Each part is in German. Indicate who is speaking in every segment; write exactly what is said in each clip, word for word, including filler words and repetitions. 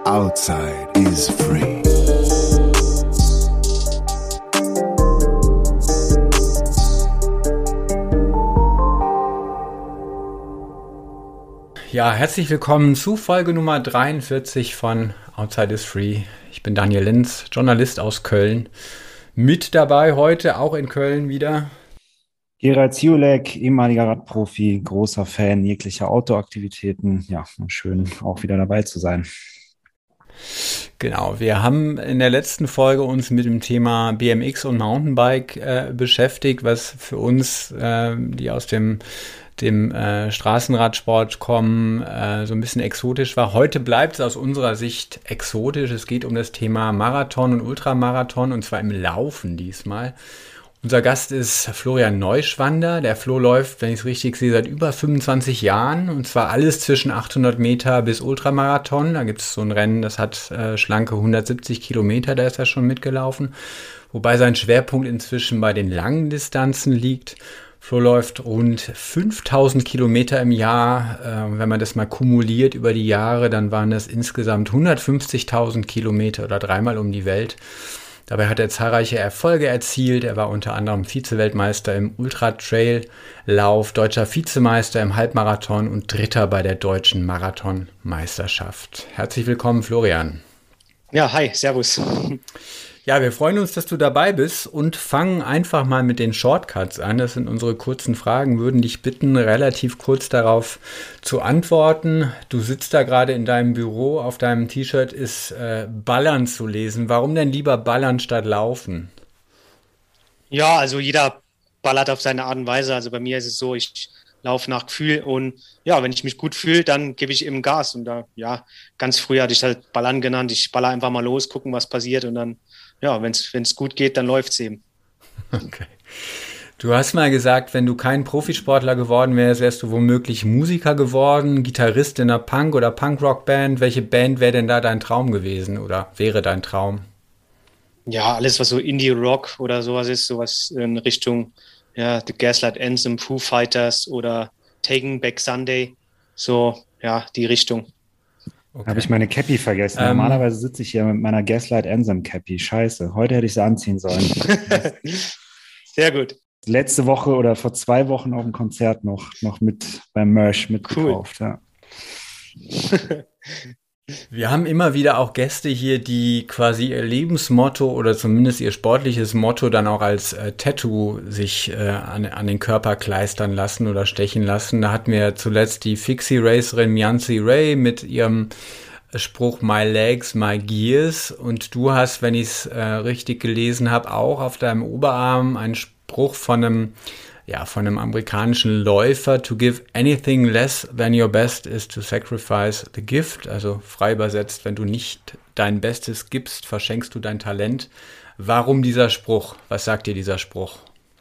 Speaker 1: Outside is free.
Speaker 2: Ja, herzlich willkommen zu Folge Nummer dreiundvierzig von Outside is Free. Ich bin Daniel Linz, Journalist aus Köln. Mit dabei heute, auch in Köln wieder,
Speaker 3: Gerald Ziolek, ehemaliger Radprofi, großer Fan jeglicher Outdoor-Aktivitäten. Ja, schön auch wieder dabei zu sein.
Speaker 2: Genau, wir haben in der letzten Folge uns mit dem Thema B M X und Mountainbike äh, beschäftigt, was für uns, äh, die aus dem, dem äh, Straßenradsport kommen, äh, so ein bisschen exotisch war. Heute bleibt es aus unserer Sicht exotisch. Es geht um das Thema Marathon und Ultramarathon, und zwar im Laufen diesmal. Unser Gast ist Florian Neuschwander. Der Flo läuft, wenn ich es richtig sehe, seit über fünfundzwanzig Jahren, und zwar alles zwischen achthundert Meter bis Ultramarathon. Da gibt es so ein Rennen, das hat äh, schlanke hundertsiebzig Kilometer, da ist er schon mitgelaufen. Wobei sein Schwerpunkt inzwischen bei den langen Distanzen liegt. Flo läuft rund fünftausend Kilometer im Jahr. Äh, wenn man das mal kumuliert über die Jahre, dann waren das insgesamt hundertfünfzigtausend Kilometer oder dreimal um die Welt. Dabei hat er zahlreiche Erfolge erzielt. Er war unter anderem Vize-Weltmeister im Ultra-Trail-Lauf, deutscher Vizemeister im Halbmarathon und Dritter bei der deutschen Marathonmeisterschaft. Herzlich willkommen, Florian.
Speaker 4: Ja, hi, servus.
Speaker 2: Ja, wir freuen uns, dass du dabei bist und fangen einfach mal mit den Shortcuts an. Das sind unsere kurzen Fragen. Würden dich bitten, relativ kurz darauf zu antworten. Du sitzt da gerade in deinem Büro. Auf deinem T-Shirt ist äh, Ballern zu lesen. Warum denn lieber Ballern statt Laufen?
Speaker 4: Ja, also jeder ballert auf seine Art und Weise. Also bei mir ist es so, ich laufe nach Gefühl, und ja, wenn ich mich gut fühle, dann gebe ich eben Gas. Und da, ja, ganz früh hatte ich halt Ballern genannt. Ich baller einfach mal los, gucken, was passiert, und dann, ja, wenn es gut geht, dann läuft es eben.
Speaker 2: Okay. Du hast mal gesagt, wenn du kein Profisportler geworden wärst, wärst du womöglich Musiker geworden, Gitarrist in einer Punk- oder Punk-Rock-Band. Welche Band wäre denn da dein Traum gewesen oder wäre dein Traum?
Speaker 4: Ja, alles, was so Indie-Rock oder sowas ist, sowas in Richtung ja, The Gaslight Anthem, Foo Fighters oder Taking Back Sunday, so, ja, die Richtung.
Speaker 3: Okay. Habe ich meine Cappy vergessen.
Speaker 2: Ähm,
Speaker 3: Normalerweise sitze ich hier mit meiner Gaslight Anthem Cappy. Scheiße, heute hätte ich sie anziehen sollen.
Speaker 4: Sehr gut.
Speaker 3: Letzte Woche oder vor zwei Wochen auf dem Konzert noch, noch mit beim Merch mitgekauft. Cool. Ja.
Speaker 2: Wir haben immer wieder auch Gäste hier, die quasi ihr Lebensmotto oder zumindest ihr sportliches Motto dann auch als äh, Tattoo sich äh, an, an den Körper kleistern lassen oder stechen lassen. Da hatten wir zuletzt die Fixie-Racerin Mianzi Ray mit ihrem Spruch My Legs, My Gears, und du hast, wenn ich es äh, richtig gelesen habe, auch auf deinem Oberarm einen Spruch von einem Ja, von einem amerikanischen Läufer: To give anything less than your best is to sacrifice the gift. Also frei übersetzt, wenn du nicht dein Bestes gibst, verschenkst du dein Talent. Warum dieser Spruch? Was sagt dir dieser Spruch?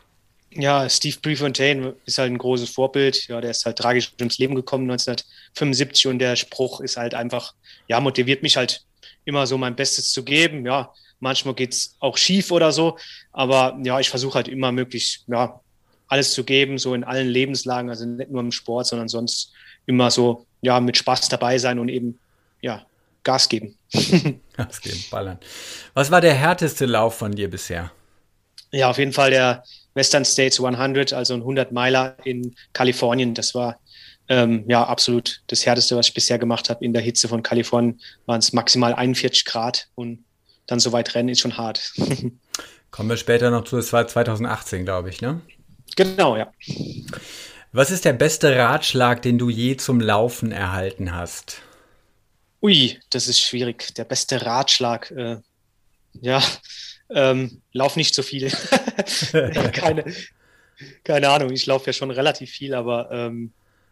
Speaker 4: Ja, Steve Prefontaine ist halt ein großes Vorbild. Ja, der ist halt tragisch ums Leben gekommen neunzehnhundertfünfundsiebzig, und der Spruch ist halt einfach, ja, motiviert mich halt immer so mein Bestes zu geben. Ja, manchmal geht's auch schief oder so, aber ja, ich versuche halt immer möglichst, ja, alles zu geben, so in allen Lebenslagen, also nicht nur im Sport, sondern sonst immer so, ja, mit Spaß dabei sein und eben, ja, Gas geben.
Speaker 2: Gas geben, ballern. Was war der härteste Lauf von dir bisher?
Speaker 4: Ja, auf jeden Fall der Western States hundert, also ein hundert-Meiler in Kalifornien. Das war, ähm, ja, absolut das Härteste, was ich bisher gemacht habe. In der Hitze von Kalifornien waren es maximal einundvierzig Grad, und dann so weit rennen ist schon hart.
Speaker 2: Kommen wir später noch zu, das war zweitausendachtzehn, glaube ich, ne?
Speaker 4: Genau, ja.
Speaker 2: Was ist der beste Ratschlag, den du je zum Laufen erhalten hast?
Speaker 4: Ui, das ist schwierig. Der beste Ratschlag, äh, ja, ähm, lauf nicht so viel. keine, keine Ahnung, ich laufe ja schon relativ viel, aber ähm,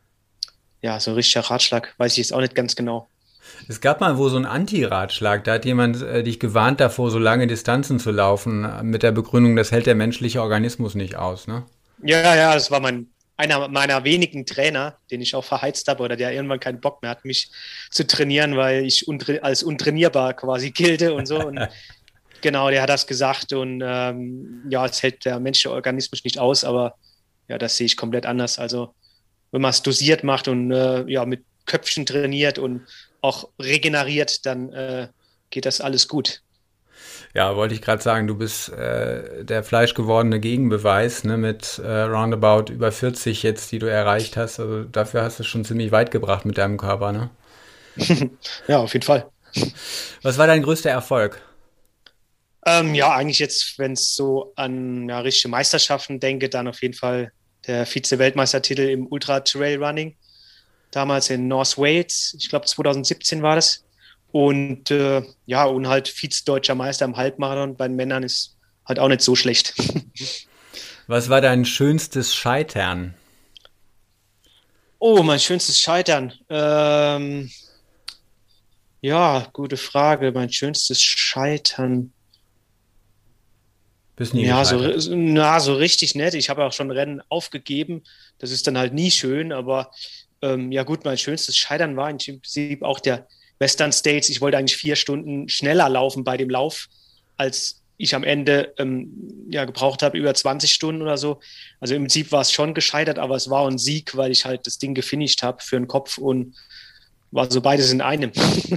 Speaker 4: ja, so ein richtiger Ratschlag weiß ich jetzt auch nicht ganz genau.
Speaker 2: Es gab mal wo so einen Anti-Ratschlag, da hat jemand äh, dich gewarnt davor, so lange Distanzen zu laufen, äh, mit der Begründung, das hält der menschliche Organismus nicht aus, ne?
Speaker 4: Ja, ja, das war mein, einer meiner wenigen Trainer, den ich auch verheizt habe, oder der irgendwann keinen Bock mehr hat, mich zu trainieren, weil ich untra- als untrainierbar quasi gilte und so. Und genau, der hat das gesagt, und ähm, ja, es hält der menschliche Organismus nicht aus, aber ja, das sehe ich komplett anders. Also wenn man es dosiert macht und äh, ja, mit Köpfchen trainiert und auch regeneriert, dann äh, geht das alles gut.
Speaker 2: Ja, wollte ich gerade sagen, du bist äh, der fleischgewordene Gegenbeweis, ne, mit äh, roundabout über vierzig jetzt, die du erreicht hast. Also dafür hast du es schon ziemlich weit gebracht mit deinem Körper, ne?
Speaker 4: Ja, auf jeden Fall.
Speaker 2: Was war dein größter Erfolg?
Speaker 4: Ähm, ja, eigentlich jetzt, wenn es so an ja, richtige Meisterschaften denke, dann auf jeden Fall der Vize-Weltmeistertitel im Ultra-Trail-Running. Damals in North Wales, ich glaube zwanzig siebzehn war das. Und äh, ja, und halt Vize-Deutscher Meister im Halbmarathon bei den Männern ist halt auch nicht so schlecht.
Speaker 2: Was war dein schönstes Scheitern?
Speaker 4: Oh, mein schönstes Scheitern. Ähm, ja, gute Frage. Mein schönstes Scheitern.
Speaker 2: Bist nie
Speaker 4: Ja, so,
Speaker 2: gescheitert.
Speaker 4: na, so richtig nett. Ich habe auch schon Rennen aufgegeben. Das ist dann halt nie schön, aber ähm, ja gut, mein schönstes Scheitern war im Prinzip auch der Western States. Ich wollte eigentlich vier Stunden schneller laufen bei dem Lauf, als ich am Ende ähm, ja, gebraucht habe, über zwanzig Stunden oder so. Also im Prinzip war es schon gescheitert, aber es war ein Sieg, weil ich halt das Ding gefinisht habe für den Kopf und war so beides in einem.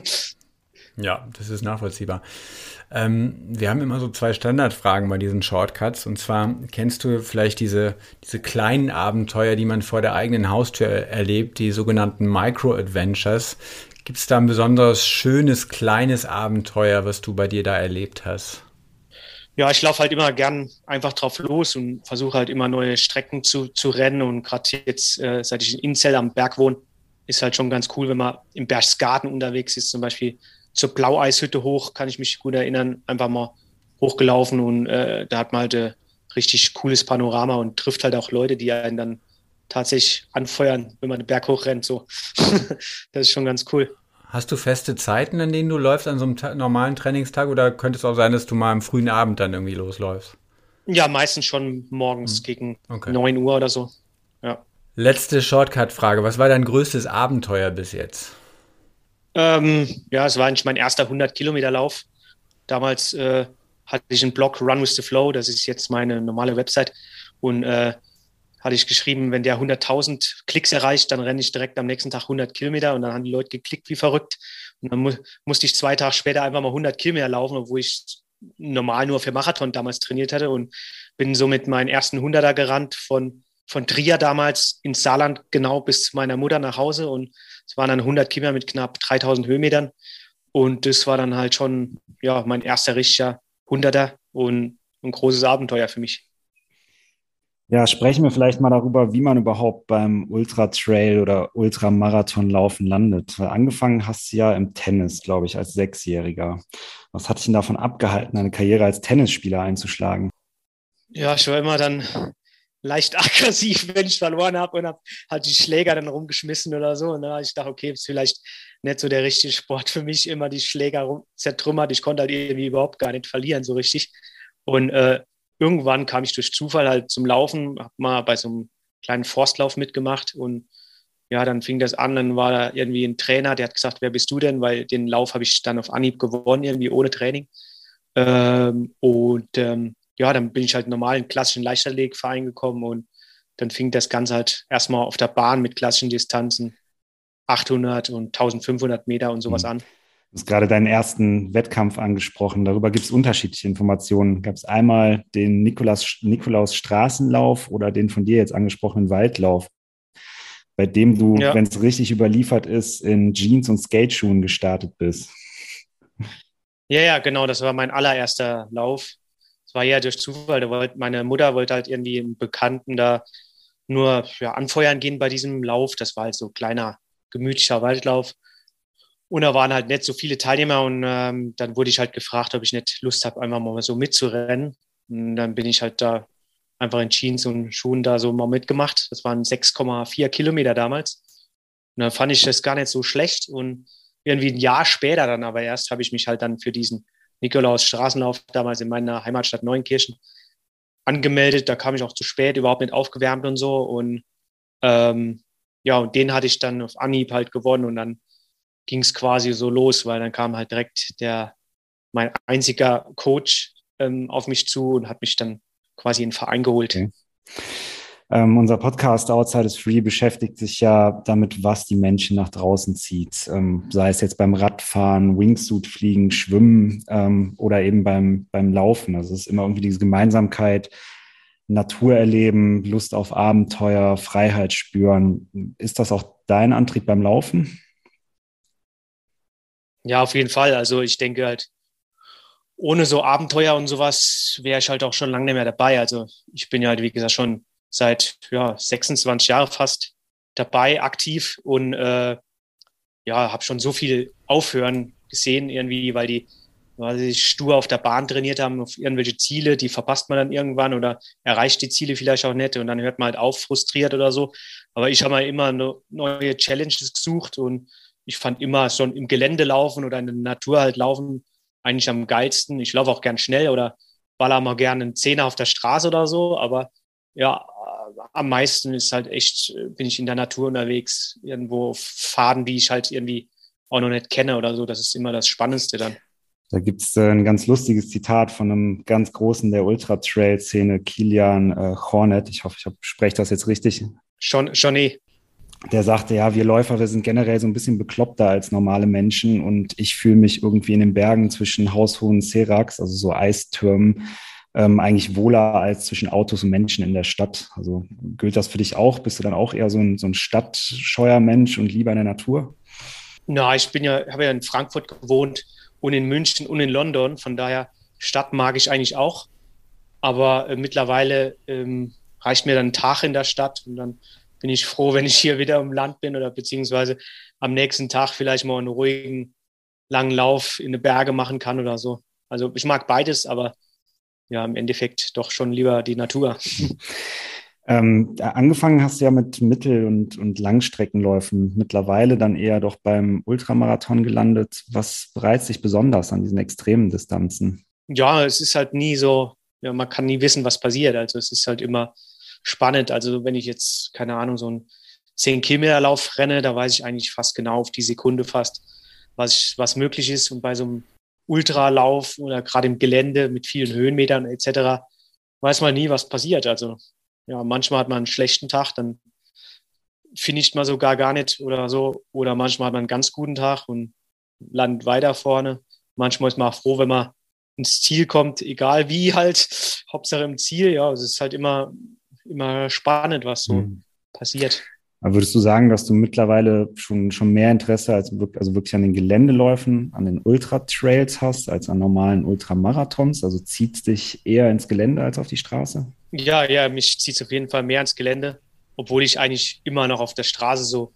Speaker 2: Ja, das ist nachvollziehbar. Ähm, wir haben immer so zwei Standardfragen bei diesen Shortcuts. Und zwar, kennst du vielleicht diese, diese kleinen Abenteuer, die man vor der eigenen Haustür erlebt, die sogenannten Micro-Adventures? Gibt es da ein besonders schönes, kleines Abenteuer, was du bei dir da erlebt hast?
Speaker 4: Ja, ich laufe halt immer gern einfach drauf los und versuche halt immer neue Strecken zu, zu rennen. Und gerade jetzt, äh, seit ich in Inzell am Berg wohne, ist halt schon ganz cool, wenn man im Berchtesgaden unterwegs ist, zum Beispiel zur Blaueishütte hoch, kann ich mich gut erinnern, einfach mal hochgelaufen und äh, da hat man halt ein richtig cooles Panorama und trifft halt auch Leute, die einen dann tatsächlich anfeuern, wenn man den Berg hochrennt. So. Das ist schon ganz cool.
Speaker 2: Hast du feste Zeiten, an denen du läufst an so einem ta- normalen Trainingstag oder könnte es auch sein, dass du mal am frühen Abend dann irgendwie losläufst?
Speaker 4: Ja, meistens schon morgens
Speaker 2: Hm.
Speaker 4: gegen
Speaker 2: Okay.
Speaker 4: neun Uhr oder so. Ja.
Speaker 2: Letzte Shortcut-Frage. Was war dein größtes Abenteuer bis jetzt?
Speaker 4: Ähm, ja, es war eigentlich mein erster hundert-Kilometer-Lauf. Damals äh, hatte ich einen Blog Run with the Flow, das ist jetzt meine normale Website. Und äh, hatte ich geschrieben, wenn der hunderttausend Klicks erreicht, dann renne ich direkt am nächsten Tag hundert Kilometer. Und dann haben die Leute geklickt wie verrückt. Und dann mu musste ich zwei Tage später einfach mal hundert Kilometer laufen, obwohl ich normal nur für Marathon damals trainiert hatte. Und bin somit meinen ersten Hunderter gerannt von, von Trier damals ins Saarland, genau bis zu meiner Mutter nach Hause. Und es waren dann hundert Kilometer mit knapp dreitausend Höhenmetern. Und das war dann halt schon ja, mein erster richtiger Hunderter und ein großes Abenteuer für mich.
Speaker 3: Ja, sprechen wir vielleicht mal darüber, wie man überhaupt beim Ultra-Trail oder Ultramarathonlaufen landet. Weil angefangen hast du ja im Tennis, glaube ich, als Sechsjähriger. Was hat dich denn davon abgehalten, eine Karriere als Tennisspieler einzuschlagen?
Speaker 4: Ja, ich war immer dann leicht aggressiv, wenn ich verloren habe und habe halt die Schläger dann rumgeschmissen oder so. Und da habe ich gedacht, okay, ist vielleicht nicht so der richtige Sport für mich, immer die Schläger rum zertrümmert. Ich konnte halt irgendwie überhaupt gar nicht verlieren so richtig. Und äh, irgendwann kam ich durch Zufall halt zum Laufen, habe mal bei so einem kleinen Forstlauf mitgemacht und ja, dann fing das an, dann war da irgendwie ein Trainer, der hat gesagt, wer bist du denn? Weil den Lauf habe ich dann auf Anhieb gewonnen, irgendwie ohne Training. Ähm, und ähm, ja, dann bin ich halt normal in einen klassischen Leichtathletikverein gekommen und dann fing das Ganze halt erstmal auf der Bahn mit klassischen Distanzen, achthundert und eintausendfünfhundert Meter und sowas
Speaker 3: Hm.
Speaker 4: an.
Speaker 3: Du hast gerade deinen ersten Wettkampf angesprochen. Darüber gibt es unterschiedliche Informationen. Gab es einmal den Nikolaus, Nikolaus Straßenlauf oder den von dir jetzt angesprochenen Waldlauf, bei dem du,
Speaker 4: Ja,
Speaker 3: wenn es richtig überliefert ist, in Jeans und Skateschuhen gestartet bist.
Speaker 4: ja, ja, genau, das war mein allererster Lauf. Es war ja durch Zufall, da wollte, meine Mutter wollte halt irgendwie einen Bekannten da nur ja, anfeuern gehen bei diesem Lauf. Das war halt so ein kleiner, gemütlicher Waldlauf. Und da waren halt nicht so viele Teilnehmer und ähm, dann wurde ich halt gefragt, ob ich nicht Lust habe, einfach mal so mitzurennen. Und dann bin ich halt da einfach in Jeans und Schuhen da so mal mitgemacht. Das waren sechs Komma vier Kilometer damals. Und dann fand ich das gar nicht so schlecht. Und irgendwie ein Jahr später dann aber erst habe ich mich halt dann für diesen Nikolaus-Straßenlauf damals in meiner Heimatstadt Neunkirchen angemeldet. Da kam ich auch zu spät, überhaupt nicht aufgewärmt und so. Und ähm, ja, und den hatte ich dann auf Anhieb halt gewonnen und dann ging es quasi so los, weil dann kam halt direkt der, mein einziger Coach ähm, auf mich zu und hat mich dann quasi in den Verein geholt.
Speaker 3: Okay. Ähm, unser Podcast Outside is Free beschäftigt sich ja damit, was die Menschen nach draußen zieht. Ähm, sei es jetzt beim Radfahren, Wingsuit fliegen, Schwimmen ähm, oder eben beim, beim Laufen. Also es ist immer irgendwie diese Gemeinsamkeit, Natur erleben, Lust auf Abenteuer, Freiheit spüren. Ist das auch dein Antrieb beim Laufen?
Speaker 4: Ja, auf jeden Fall. Also ich denke halt, ohne so Abenteuer und sowas wäre ich halt auch schon lange nicht mehr dabei. Also ich bin ja halt, wie gesagt, schon seit ja, sechsundzwanzig Jahren fast dabei, aktiv und äh, ja, habe schon so viel aufhören gesehen irgendwie, weil die weil sie stur auf der Bahn trainiert haben, auf irgendwelche Ziele, die verpasst man dann irgendwann oder erreicht die Ziele vielleicht auch nicht und dann hört man halt auf, frustriert oder so. Aber ich habe mal immer eine neue Challenges gesucht und ich fand immer schon im Gelände laufen oder in der Natur halt laufen eigentlich am geilsten. Ich laufe auch gern schnell oder baller mal gerne einen Zehner auf der Straße oder so, aber ja, am meisten ist halt echt, bin ich in der Natur unterwegs, irgendwo auf Pfaden, die ich halt irgendwie auch noch nicht kenne oder so. Das ist immer das Spannendste dann.
Speaker 3: Da gibt es äh, ein ganz lustiges Zitat von einem ganz Großen der Ultra-Trail-Szene, Kilian äh, Jornet. Ich hoffe, ich spreche das jetzt richtig.
Speaker 4: Schon, schon eh.
Speaker 3: Der sagte, ja, wir Läufer, wir sind generell so ein bisschen bekloppter als normale Menschen und ich fühle mich irgendwie in den Bergen zwischen haushohen Seracs, also so Eistürmen, ähm, eigentlich wohler als zwischen Autos und Menschen in der Stadt. Also gilt das für dich auch? Bist du dann auch eher so ein, so ein stadtscheuer Mensch und lieber in der Natur?
Speaker 4: Na, ich bin ja, habe ja in Frankfurt gewohnt und in München und in London. Von daher, Stadt mag ich eigentlich auch. Aber äh, mittlerweile ähm, reicht mir dann ein Tag in der Stadt und dann bin ich froh, wenn ich hier wieder im Land bin oder beziehungsweise am nächsten Tag vielleicht mal einen ruhigen, langen Lauf in die Berge machen kann oder so. Also ich mag beides, aber ja, im Endeffekt doch schon lieber die Natur.
Speaker 3: Ähm, angefangen hast du ja mit Mittel- und, und Langstreckenläufen, mittlerweile dann eher doch beim Ultramarathon gelandet. Was reizt dich besonders an diesen extremen Distanzen?
Speaker 4: Ja, es ist halt nie so, ja, man kann nie wissen, was passiert. Also es ist halt immer spannend. Also wenn ich jetzt, keine Ahnung, so einen zehn Kilometer Lauf renne, da weiß ich eigentlich fast genau auf die Sekunde fast, was, ich, was möglich ist. Und bei so einem Ultralauf oder gerade im Gelände mit vielen Höhenmetern et cetera weiß man nie, was passiert. Also ja, manchmal hat man einen schlechten Tag, dann finisht man sogar gar nicht oder so. Oder manchmal hat man einen ganz guten Tag und landet weiter vorne. Manchmal ist man auch froh, wenn man ins Ziel kommt, egal wie halt. Hauptsache im Ziel, ja. Es ist halt immer, immer spannend, was so mhm. passiert.
Speaker 3: Aber würdest du sagen, dass du mittlerweile schon, schon mehr Interesse als wirklich, also wirklich an den Geländeläufen, an den Ultra-Trails hast, als an normalen Ultramarathons? Also zieht es dich eher ins Gelände als auf die Straße?
Speaker 4: Ja, ja, mich zieht es auf jeden Fall mehr ins Gelände, obwohl ich eigentlich immer noch auf der Straße so,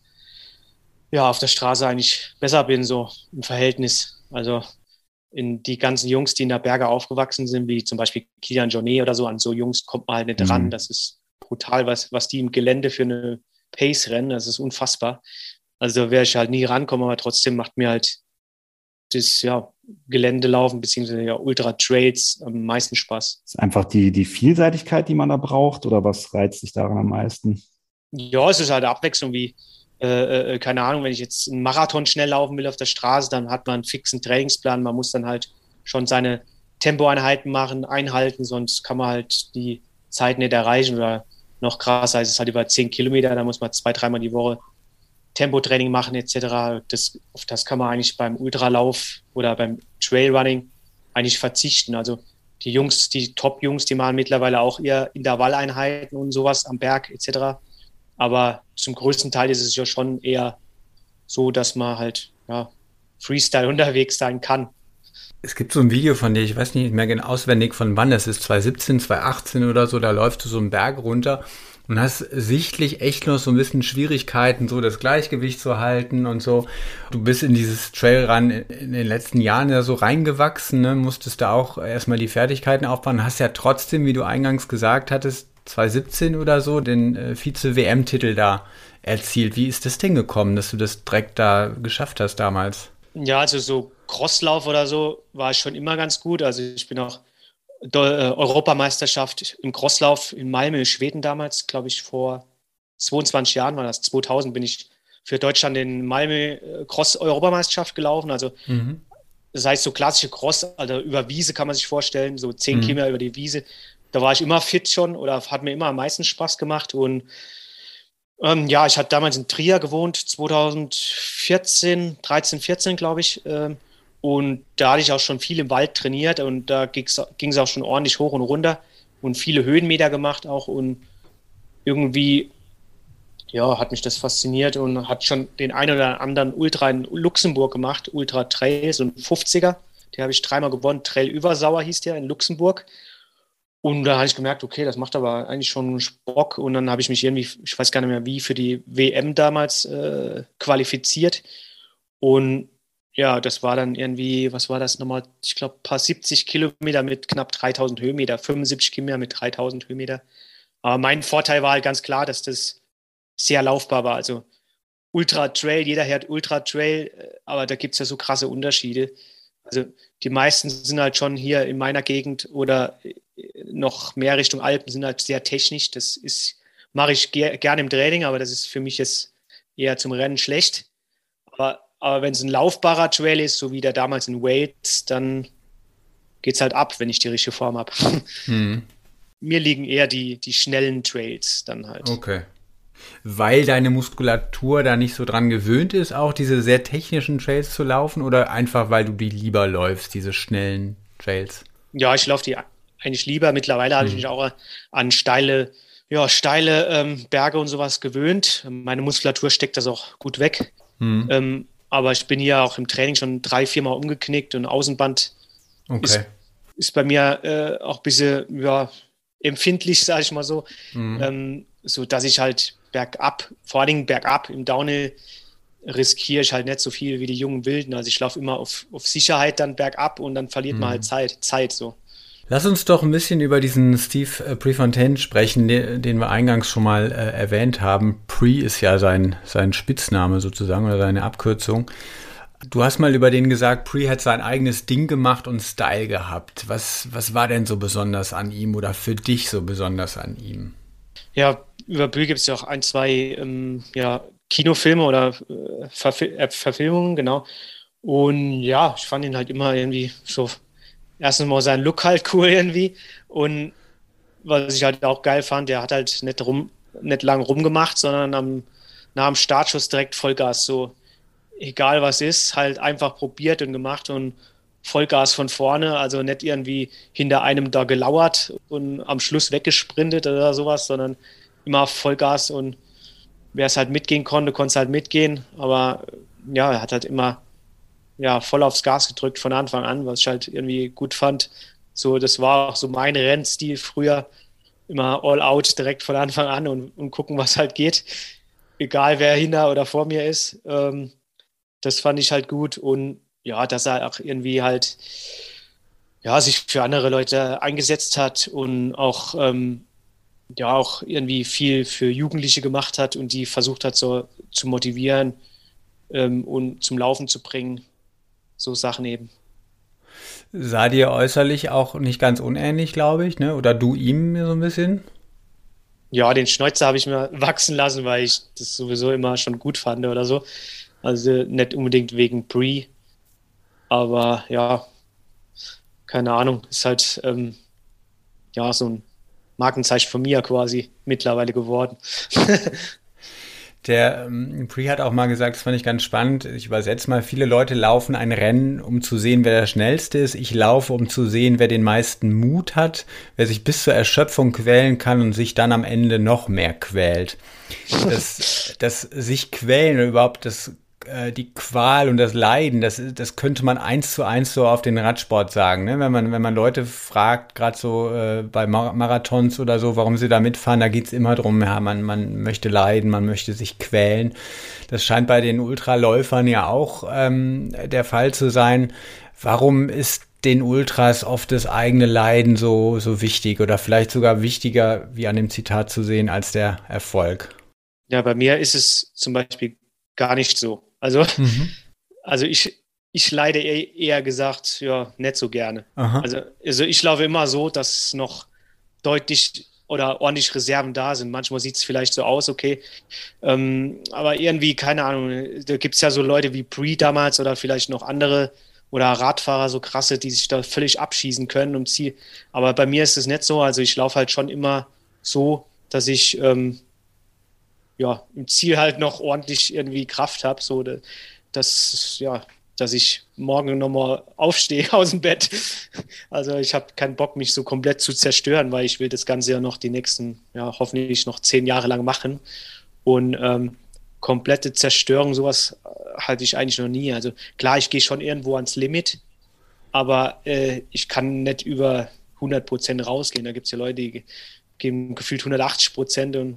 Speaker 4: ja, auf der Straße eigentlich besser bin, so im Verhältnis. Also in die ganzen Jungs, die in der Berge aufgewachsen sind, wie zum Beispiel Kilian Jornet oder so, an so Jungs kommt man halt nicht mhm. ran. Das ist brutal, was, was die im Gelände für eine Pace rennen, das ist unfassbar. Also da werde ich halt nie rankommen, aber trotzdem macht mir halt das ja, Geländelaufen beziehungsweise ja, Ultra-Trails am meisten Spaß.
Speaker 3: Ist einfach die, die Vielseitigkeit, die man da braucht, oder was reizt dich daran am meisten?
Speaker 4: Ja, es ist halt eine Abwechslung wie, äh, äh, keine Ahnung, wenn ich jetzt einen Marathon schnell laufen will auf der Straße, dann hat man einen fixen Trainingsplan, man muss dann halt schon seine Tempoeinheiten machen, einhalten, sonst kann man halt die Zeit nicht erreichen oder noch krasser ist es halt über zehn Kilometer, da muss man zwei, dreimal die Woche Tempotraining machen et cetera. Das, auf das kann man eigentlich beim Ultralauf oder beim Trailrunning eigentlich verzichten. Also die Jungs, die Top-Jungs, die machen mittlerweile auch eher Intervalleinheiten und sowas am Berg et cetera. Aber zum größten Teil ist es ja schon eher so, dass man halt ja, Freestyle unterwegs sein kann.
Speaker 2: Es gibt so ein Video von dir, ich weiß nicht mehr genau auswendig von wann, das ist zwanzig siebzehn, zwanzig achtzehn oder so, da läufst du so einen Berg runter und hast sichtlich echt noch so ein bisschen Schwierigkeiten, so das Gleichgewicht zu halten und so. Du bist in dieses Trailrun in den letzten Jahren ja so reingewachsen, ne? Musstest da auch erstmal die Fertigkeiten aufbauen, hast ja trotzdem, wie du eingangs gesagt hattest, zwanzig siebzehn oder so, den äh, Vize-W M-Titel da erzielt. Wie ist das denn gekommen, dass du das direkt da geschafft hast damals?
Speaker 4: Ja, also so Crosslauf oder so war ich schon immer ganz gut. Also ich bin auch äh, Europameisterschaft im Crosslauf in Malmö, in Schweden damals, glaube ich, vor zweiundzwanzig Jahren war das, zweitausend bin ich für Deutschland in Malmö Cross-Europameisterschaft gelaufen. Also mhm. das heißt so klassische Cross, also über Wiese kann man sich vorstellen, so zehn mhm. Kilometer über die Wiese da war ich immer fit schon oder hat mir immer am meisten Spaß gemacht. Und ähm, ja, ich hatte damals in Trier gewohnt, zwanzig vierzehn, dreizehn, vierzehn, glaube ich. Ähm, und da hatte ich auch schon viel im Wald trainiert und da ging es auch schon ordentlich hoch und runter und viele Höhenmeter gemacht auch. Und irgendwie, ja, hat mich das fasziniert und hat schon den einen oder anderen Ultra in Luxemburg gemacht, Ultra Trail, so ein fünfziger. Den habe ich dreimal gewonnen. Trail Übersauer hieß der in Luxemburg. Und da habe ich gemerkt, okay, das macht aber eigentlich schon Bock. Und dann habe ich mich irgendwie, ich weiß gar nicht mehr wie, für die W M damals äh, qualifiziert. Und ja, das war dann irgendwie, was war das nochmal? Ich glaube, ein paar siebzig Kilometer mit knapp dreitausend Höhenmeter, fünfundsiebzig Kilometer mit dreitausend Höhenmeter. Aber mein Vorteil war halt ganz klar, dass das sehr laufbar war. Also Ultra Trail, jeder hört Ultra Trail, aber da gibt es ja so krasse Unterschiede. Also die meisten sind halt schon hier in meiner Gegend oder noch mehr Richtung Alpen, sind halt sehr technisch. Das ist, mache ich ger- gerne im Training, aber das ist für mich jetzt eher zum Rennen schlecht. Aber, aber wenn es ein laufbarer Trail ist, so wie der damals in Wales, dann geht es halt ab, wenn ich die richtige Form habe. Hm. Mir liegen eher die, die schnellen Trails dann halt.
Speaker 2: Okay. Weil deine Muskulatur da nicht so dran gewöhnt ist, auch diese sehr technischen Trails zu laufen oder einfach, weil du die lieber läufst, diese schnellen Trails?
Speaker 4: Ja, ich laufe die eigentlich lieber. Mittlerweile hm. habe ich mich auch an steile, ja, steile ähm, Berge und sowas gewöhnt. Meine Muskulatur steckt das auch gut weg. Hm. Ähm, aber ich bin hier auch im Training schon drei, vier Mal umgeknickt und Außenband okay. ist, ist bei mir äh, auch ein bisschen ja, empfindlich, sage ich mal so. Hm. Ähm, so dass ich halt bergab, vor allen Dingen bergab im Downhill riskiere ich halt nicht so viel wie die jungen Wilden. Also ich laufe immer auf, auf Sicherheit dann bergab und dann verliert mhm. man halt Zeit, Zeit so.
Speaker 2: Lass uns doch ein bisschen über diesen Steve Prefontaine sprechen, den, den wir eingangs schon mal äh, erwähnt haben. Pre ist ja sein, sein Spitzname sozusagen oder seine Abkürzung. Du hast mal über den gesagt, Pre hat sein eigenes Ding gemacht und Style gehabt. Was, was war denn so besonders an ihm oder für dich so besonders an ihm?
Speaker 4: Ja, über Pre gibt es ja auch ein, zwei ähm, ja, Kinofilme oder äh, Verfil- äh, Verfilmungen, genau. Und ja, ich fand ihn halt immer irgendwie so, erstens mal seinen Look halt cool irgendwie. Und was ich halt auch geil fand, der hat halt nicht, rum, nicht lang rumgemacht, sondern am, nach dem Startschuss direkt Vollgas. So, egal was ist, halt einfach probiert und gemacht und Vollgas von vorne. Also nicht irgendwie hinter einem da gelauert und am Schluss weggesprintet oder sowas, sondern immer Vollgas und wer es halt mitgehen konnte, konnte es halt mitgehen. Aber ja, er hat halt immer ja, voll aufs Gas gedrückt von Anfang an, was ich halt irgendwie gut fand. So, das war auch so mein Rennstil früher. Immer all out direkt von Anfang an und, und gucken, was halt geht. Egal, wer hinter oder vor mir ist. Ähm, das fand ich halt gut. Und ja, dass er auch irgendwie halt ja, sich für andere Leute eingesetzt hat und auch ähm, ja auch irgendwie viel für Jugendliche gemacht hat und die versucht hat so zu motivieren ähm, und zum Laufen zu bringen. So Sachen eben.
Speaker 2: Sah dir äußerlich auch nicht ganz unähnlich, glaube ich, ne? Oder du ihm so ein bisschen?
Speaker 4: Ja, den Schnäuzer habe ich mir wachsen lassen, weil ich das sowieso immer schon gut fand oder so. Also nicht unbedingt wegen Pre, aber ja, keine Ahnung, ist halt ähm, ja so ein Markenzeichen von mir quasi mittlerweile geworden.
Speaker 2: Der ähm, Pre hat auch mal gesagt, das fand ich ganz spannend, ich übersetze mal, viele Leute laufen ein Rennen, um zu sehen, wer der Schnellste ist. Ich laufe, um zu sehen, wer den meisten Mut hat, wer sich bis zur Erschöpfung quälen kann und sich dann am Ende noch mehr quält. Das, das sich quälen oder überhaupt das die Qual und das Leiden, das, das könnte man eins zu eins so auf den Radsport sagen, ne? Wenn man, wenn man Leute fragt, gerade so äh, bei Mar- Marathons oder so, warum sie da mitfahren, da geht's immer drum, ja, man, man möchte leiden, man möchte sich quälen. Das scheint bei den Ultraläufern ja auch ähm, der Fall zu sein. Warum ist den Ultras oft das eigene Leiden so, so wichtig oder vielleicht sogar wichtiger, wie an dem Zitat zu sehen, als der Erfolg?
Speaker 4: Ja, bei mir ist es zum Beispiel gar nicht so. Also, mhm. also ich, ich leide eher, eher gesagt, ja, nicht so gerne. Also, also ich laufe immer so, dass noch deutlich oder ordentlich Reserven da sind. Manchmal sieht es vielleicht so aus, okay. Ähm, aber irgendwie, keine Ahnung, da gibt es ja so Leute wie Pre damals oder vielleicht noch andere oder Radfahrer, so krasse, die sich da völlig abschießen können im Ziel. Aber bei mir ist es nicht so. Also ich laufe halt schon immer so, dass ich ähm, ja, im Ziel halt noch ordentlich irgendwie Kraft habe. So, dass, ja, dass ich morgen nochmal aufstehe aus dem Bett. Also ich habe keinen Bock, mich so komplett zu zerstören, weil ich will das Ganze ja noch die nächsten, ja, hoffentlich noch zehn Jahre lang machen. Und ähm, komplette Zerstörung, sowas hatte ich eigentlich noch nie. Also klar, ich gehe schon irgendwo ans Limit, aber äh, ich kann nicht über hundert Prozent rausgehen. Da gibt es ja Leute, die geben gefühlt hundertachtzig Prozent und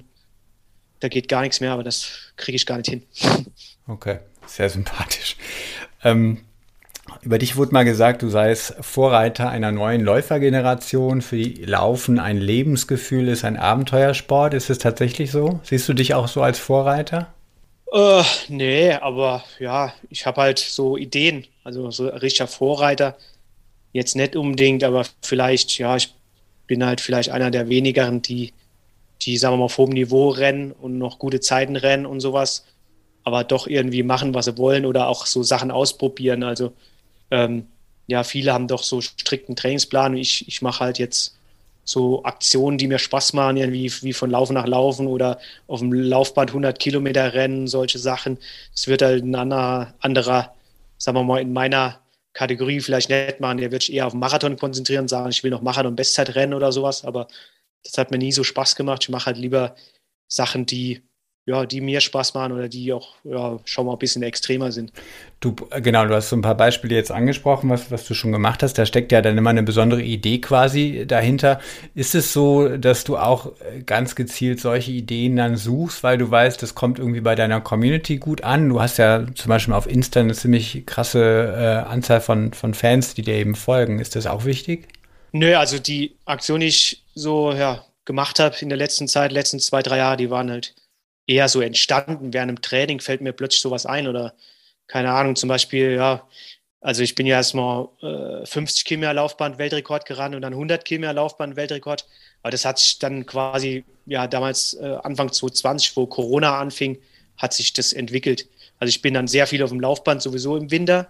Speaker 4: da geht gar nichts mehr, aber das kriege ich gar nicht hin.
Speaker 2: Okay, sehr sympathisch. Ähm, über dich wurde mal gesagt, du seist Vorreiter einer neuen Läufergeneration, für die Laufen ein Lebensgefühl ist, ein Abenteuersport. Ist es tatsächlich so? Siehst du dich auch so als Vorreiter?
Speaker 4: Äh, nee, aber ja, ich habe halt so Ideen, also so ein richtiger Vorreiter. Jetzt nicht unbedingt, aber vielleicht, ja, ich bin halt vielleicht einer der wenigeren, die, die, sagen wir mal, auf hohem Niveau rennen und noch gute Zeiten rennen und sowas, aber doch irgendwie machen, was sie wollen oder auch so Sachen ausprobieren. Also ähm, ja, viele haben doch so strikten Trainingsplan und ich, ich mache halt jetzt so Aktionen, die mir Spaß machen, irgendwie wie von Laufen nach Laufen oder auf dem Laufband hundert Kilometer rennen, solche Sachen. Es wird halt ein anderer, anderer, sagen wir mal, in meiner Kategorie vielleicht nicht machen. Der wird sich eher auf den Marathon konzentrieren und sagen, ich will noch Marathon Bestzeit rennen oder sowas, aber das hat mir nie so Spaß gemacht. Ich mache halt lieber Sachen, die ja, die mir Spaß machen oder die auch, ja, schon mal ein bisschen extremer sind.
Speaker 2: Du, genau, du hast so ein paar Beispiele jetzt angesprochen, was, was du schon gemacht hast. Da steckt ja dann immer eine besondere Idee quasi dahinter. Ist es so, dass du auch ganz gezielt solche Ideen dann suchst, weil du weißt, das kommt irgendwie bei deiner Community gut an? Du hast ja zum Beispiel auf Insta eine ziemlich krasse äh, Anzahl von, von Fans, die dir eben folgen. Ist das auch wichtig?
Speaker 4: Nö, also die Aktion, die ich so, ja, gemacht habe in der letzten Zeit, letzten zwei, drei Jahre, die waren halt eher so entstanden. Während einem Training fällt mir plötzlich sowas ein oder keine Ahnung, zum Beispiel, ja, also ich bin ja erstmal äh, fünfzig Kilometer Laufband Weltrekord gerannt und dann hundert Kilometer Laufband Weltrekord. Aber das hat sich dann quasi, ja, damals äh, Anfang zwanzig zwanzig, wo Corona anfing, hat sich das entwickelt. Also ich bin dann sehr viel auf dem Laufband sowieso im Winter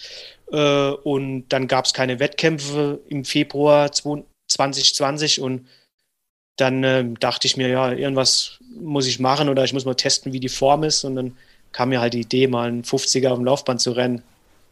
Speaker 4: äh, und dann gab es keine Wettkämpfe im Februar zwanzig zwanzig und dann äh, dachte ich mir, ja, irgendwas muss ich machen oder ich muss mal testen, wie die Form ist. Und dann kam mir halt die Idee, mal einen fünfziger auf dem Laufband zu rennen.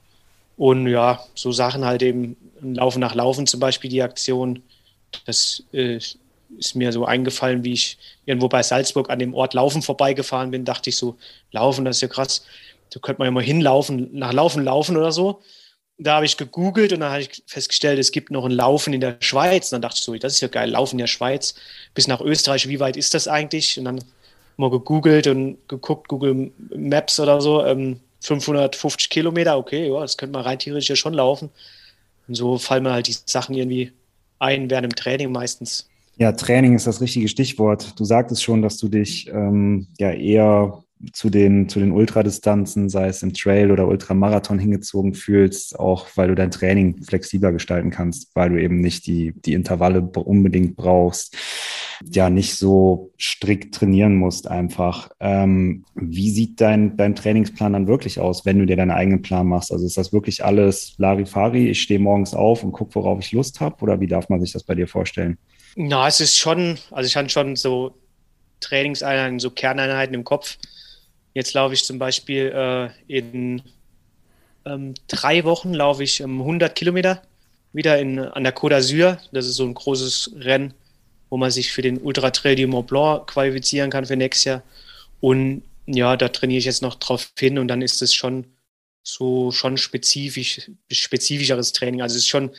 Speaker 4: Und ja, so Sachen halt eben, Laufen nach Laufen zum Beispiel, die Aktion, das äh, ist mir so eingefallen, wie ich irgendwo bei Salzburg an dem Ort Laufen vorbeigefahren bin, dachte ich so, Laufen, das ist ja krass, da könnte man ja mal hinlaufen, nach Laufen laufen oder so. Da habe ich gegoogelt und dann habe ich festgestellt, es gibt noch ein Laufen in der Schweiz. Und dann dachte ich so, das ist ja geil, Laufen in der Schweiz bis nach Österreich, wie weit ist das eigentlich? Und dann mal gegoogelt und geguckt, Google Maps oder so, ähm, fünfhundertfünfzig Kilometer, okay, ja, das könnte man rein theoretisch ja schon laufen. Und so fallen mir halt die Sachen irgendwie ein während dem Training meistens.
Speaker 3: Ja, Training ist das richtige Stichwort. Du sagtest schon, dass du dich ähm, ja eher zu den, zu den Ultradistanzen, sei es im Trail oder Ultramarathon, hingezogen fühlst, auch weil du dein Training flexibler gestalten kannst, weil du eben nicht die, die Intervalle unbedingt brauchst, ja, nicht so strikt trainieren musst einfach. Ähm, wie sieht dein, dein Trainingsplan dann wirklich aus, wenn du dir deinen eigenen Plan machst? Also ist das wirklich alles Larifari, ich stehe morgens auf und gucke, worauf ich Lust habe, oder wie darf man sich das bei dir vorstellen?
Speaker 4: Na, es ist schon, also ich habe schon so Trainingseinheiten, so Kerneinheiten im Kopf. Jetzt laufe ich zum Beispiel äh, in ähm, drei Wochen laufe ich ähm, hundert Kilometer wieder in, an der Côte d'Azur. Das ist so ein großes Rennen, wo man sich für den Ultra Trail du Mont Blanc qualifizieren kann für nächstes Jahr. Und ja, da trainiere ich jetzt noch drauf hin und dann ist es schon so schon spezifisch, spezifischeres Training. Also es ist schon,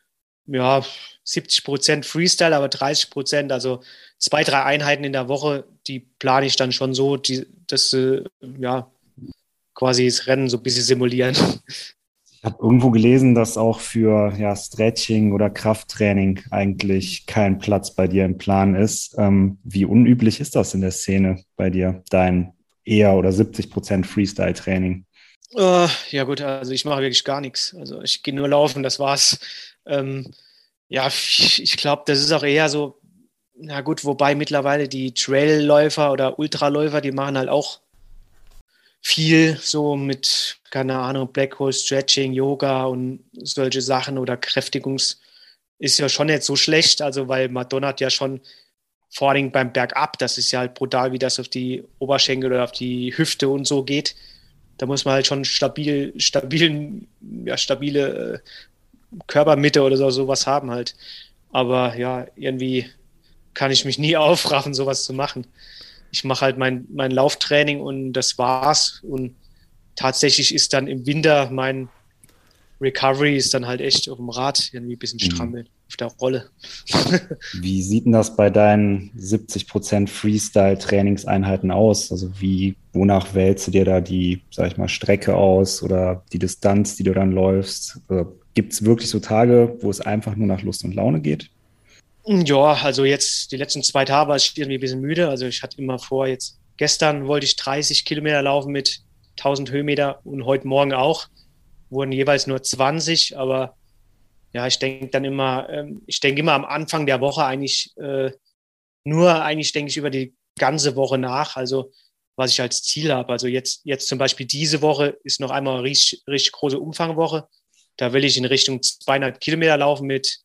Speaker 4: ja, siebzig Prozent Freestyle, aber dreißig Prozent, also zwei, drei Einheiten in der Woche, die plane ich dann schon so, die, dass äh, ja, quasi das Rennen so ein bisschen simulieren.
Speaker 3: Ich habe irgendwo gelesen, dass auch für ja, Stretching oder Krafttraining eigentlich kein Platz bei dir im Plan ist. Ähm, wie unüblich ist das in der Szene bei dir, dein eher oder siebzig Prozent Freestyle-Training?
Speaker 4: Uh, ja gut, also ich mache wirklich gar nichts. Also ich gehe nur laufen, das war's. Ähm, ja, ich, ich glaube, das ist auch eher so, na gut, wobei mittlerweile die Trailläufer oder Ultraläufer, die machen halt auch viel so mit keine Ahnung, Black Hole Stretching, Yoga und solche Sachen oder Kräftigungs ist ja schon nicht so schlecht, also weil man donnert ja schon vor allem beim Bergab, das ist ja halt brutal, wie das auf die Oberschenkel oder auf die Hüfte und so geht. Da muss man halt schon stabil, stabilen, ja, stabile äh, Körpermitte oder so, sowas haben halt. Aber ja, irgendwie kann ich mich nie aufraffen, sowas zu machen. Ich mache halt mein, mein Lauftraining und das war's. Und tatsächlich ist dann im Winter mein Recovery ist dann halt echt auf dem Rad irgendwie ein bisschen strampeln, mhm. auf der Rolle.
Speaker 3: Wie sieht denn das bei deinen siebzig Prozent Freestyle-Trainingseinheiten aus? Also wie, wonach wählst du dir da die, sag ich mal, Strecke aus oder die Distanz, die du dann läufst? Gibt es wirklich so Tage, wo es einfach nur nach Lust und Laune geht?
Speaker 4: Ja, also jetzt die letzten zwei Tage war ich irgendwie ein bisschen müde. Also ich hatte immer vor, jetzt gestern wollte ich dreißig Kilometer laufen mit tausend Höhenmeter und heute Morgen auch. Wurden jeweils nur zwanzig, aber ja, ich denke dann immer, ähm, ich denke immer am Anfang der Woche eigentlich äh, nur eigentlich denke ich über die ganze Woche nach, also was ich als Ziel habe. Also jetzt, jetzt zum Beispiel diese Woche ist noch einmal eine richtig, richtig große Umfangwoche. Da will ich in Richtung zweihundert Kilometer laufen mit,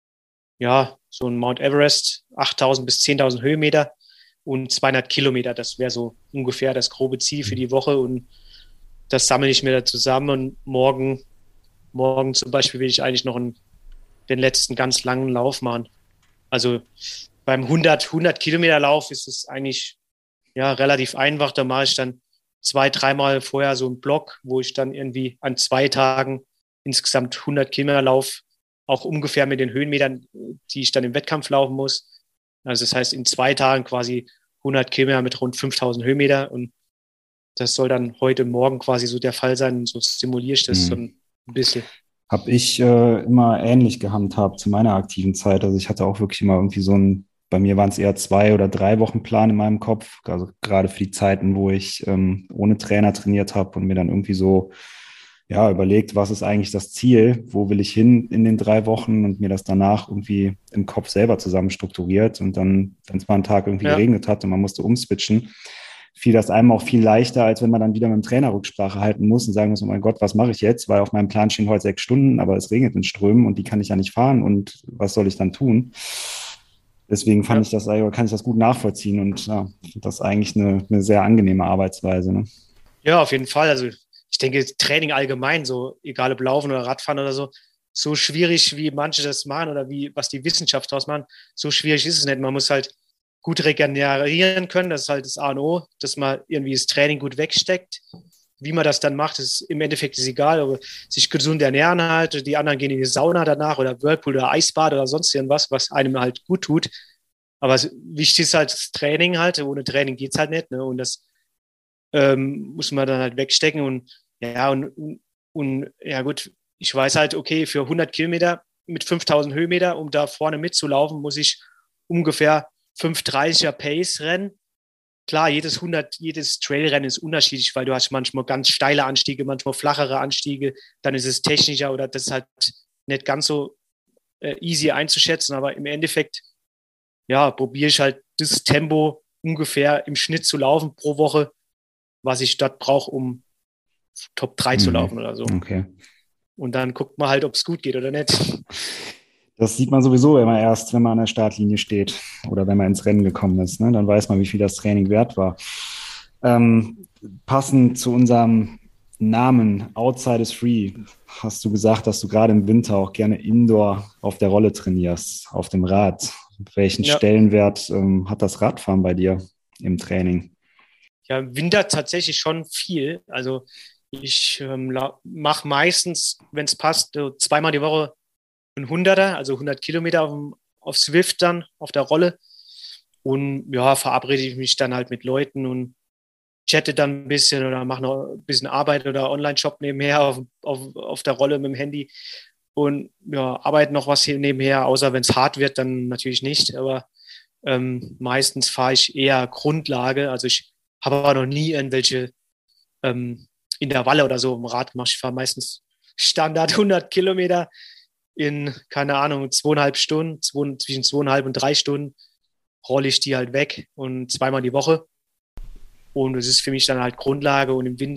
Speaker 4: ja, so ein Mount Everest, achttausend bis zehntausend Höhenmeter und zweihundert Kilometer. Das wäre so ungefähr das grobe Ziel für die Woche und das sammle ich mir da zusammen und morgen, morgen zum Beispiel will ich eigentlich noch einen, den letzten ganz langen Lauf machen. Also beim hundert, hundert Kilometer Lauf ist es eigentlich ja relativ einfach. Da mache ich dann zwei, dreimal vorher so einen Block, wo ich dann irgendwie an zwei Tagen insgesamt hundert Kilometer laufe, auch ungefähr mit den Höhenmetern, die ich dann im Wettkampf laufen muss. Also das heißt in zwei Tagen quasi hundert Kilometer mit rund fünftausend Höhenmeter und das soll dann heute Morgen quasi so der Fall sein. So simuliere ich das mhm. so ein bisschen.
Speaker 3: Habe ich äh, immer ähnlich gehandhabt zu meiner aktiven Zeit. Also ich hatte auch wirklich immer irgendwie so ein, bei mir waren es eher zwei oder drei Wochen Plan in meinem Kopf. Also gerade für die Zeiten, wo ich ähm, ohne Trainer trainiert habe und mir dann irgendwie so ja überlegt, was ist eigentlich das Ziel, wo will ich hin in den drei Wochen und mir das danach irgendwie im Kopf selber zusammen strukturiert. Und dann, wenn es mal einen Tag irgendwie ja. geregnet hat und man musste umswitchen, fiel das einem auch viel leichter, als wenn man dann wieder mit dem Trainer Rücksprache halten muss und sagen muss, oh mein Gott, was mache ich jetzt? Weil auf meinem Plan stehen heute sechs Stunden, aber es regnet in Strömen und die kann ich ja nicht fahren und was soll ich dann tun? Deswegen fand ja. ich das, kann ich das gut nachvollziehen und ja, das ist eigentlich eine, eine sehr angenehme Arbeitsweise. Ne?
Speaker 4: Ja, auf jeden Fall. Also ich denke, Training allgemein, so egal ob Laufen oder Radfahren oder so, so schwierig, wie manche das machen oder wie was die Wissenschaft daraus machen, so schwierig ist es nicht. Man muss halt gut regenerieren können, das ist halt das A und O, dass man irgendwie das Training gut wegsteckt. Wie man das dann macht, ist im Endeffekt ist egal, aber sich gesund ernähren halt, die anderen gehen in die Sauna danach oder Whirlpool oder Eisbad oder sonst irgendwas, was einem halt gut tut. Aber wichtig ist halt das Training halt, ohne Training geht's halt nicht, ne? Und das ähm, muss man dann halt wegstecken und ja, und, und, und ja gut, ich weiß halt, okay, für hundert Kilometer mit fünftausend Höhenmeter, um da vorne mitzulaufen, muss ich ungefähr fünf dreißiger Pace rennen. Klar, jedes hundert, jedes Trailrennen ist unterschiedlich, weil du hast manchmal ganz steile Anstiege, manchmal flachere Anstiege, dann ist es technischer oder das ist halt nicht ganz so äh, easy einzuschätzen, aber im Endeffekt, ja, probiere ich halt das Tempo ungefähr im Schnitt zu laufen pro Woche, was ich dort brauche, um Top drei mhm. zu laufen oder so.
Speaker 3: Okay.
Speaker 4: Und dann guckt man halt, ob es gut geht oder nicht.
Speaker 3: Das sieht man sowieso immer erst, wenn man an der Startlinie steht oder wenn man ins Rennen gekommen ist. Ne? Dann weiß man, wie viel das Training wert war. Ähm, passend zu unserem Namen Outside is Free hast du gesagt, dass du gerade im Winter auch gerne Indoor auf der Rolle trainierst, auf dem Rad. Welchen ja. Stellenwert ähm, hat das Radfahren bei dir im Training?
Speaker 4: Ja, im Winter tatsächlich schon viel. Also ich ähm, mache meistens, wenn es passt, so zweimal die Woche ein Hunderter, also hundert Kilometer auf, dem, auf Zwift dann, auf der Rolle. Und ja, verabrede ich mich dann halt mit Leuten und chatte dann ein bisschen oder mache noch ein bisschen Arbeit oder Online-Shop nebenher auf, auf, auf der Rolle mit dem Handy. Und ja, arbeite noch was hier nebenher, außer wenn es hart wird, dann natürlich nicht. Aber ähm, meistens fahre ich eher Grundlage. Also ich habe aber noch nie irgendwelche ähm, Intervalle oder so im Rad gemacht. Ich fahre meistens Standard hundert Kilometer in, keine Ahnung, zweieinhalb Stunden, zwei, zwischen zweieinhalb und drei Stunden rolle ich die halt weg und zweimal die Woche. Und es ist für mich dann halt Grundlage und im Winter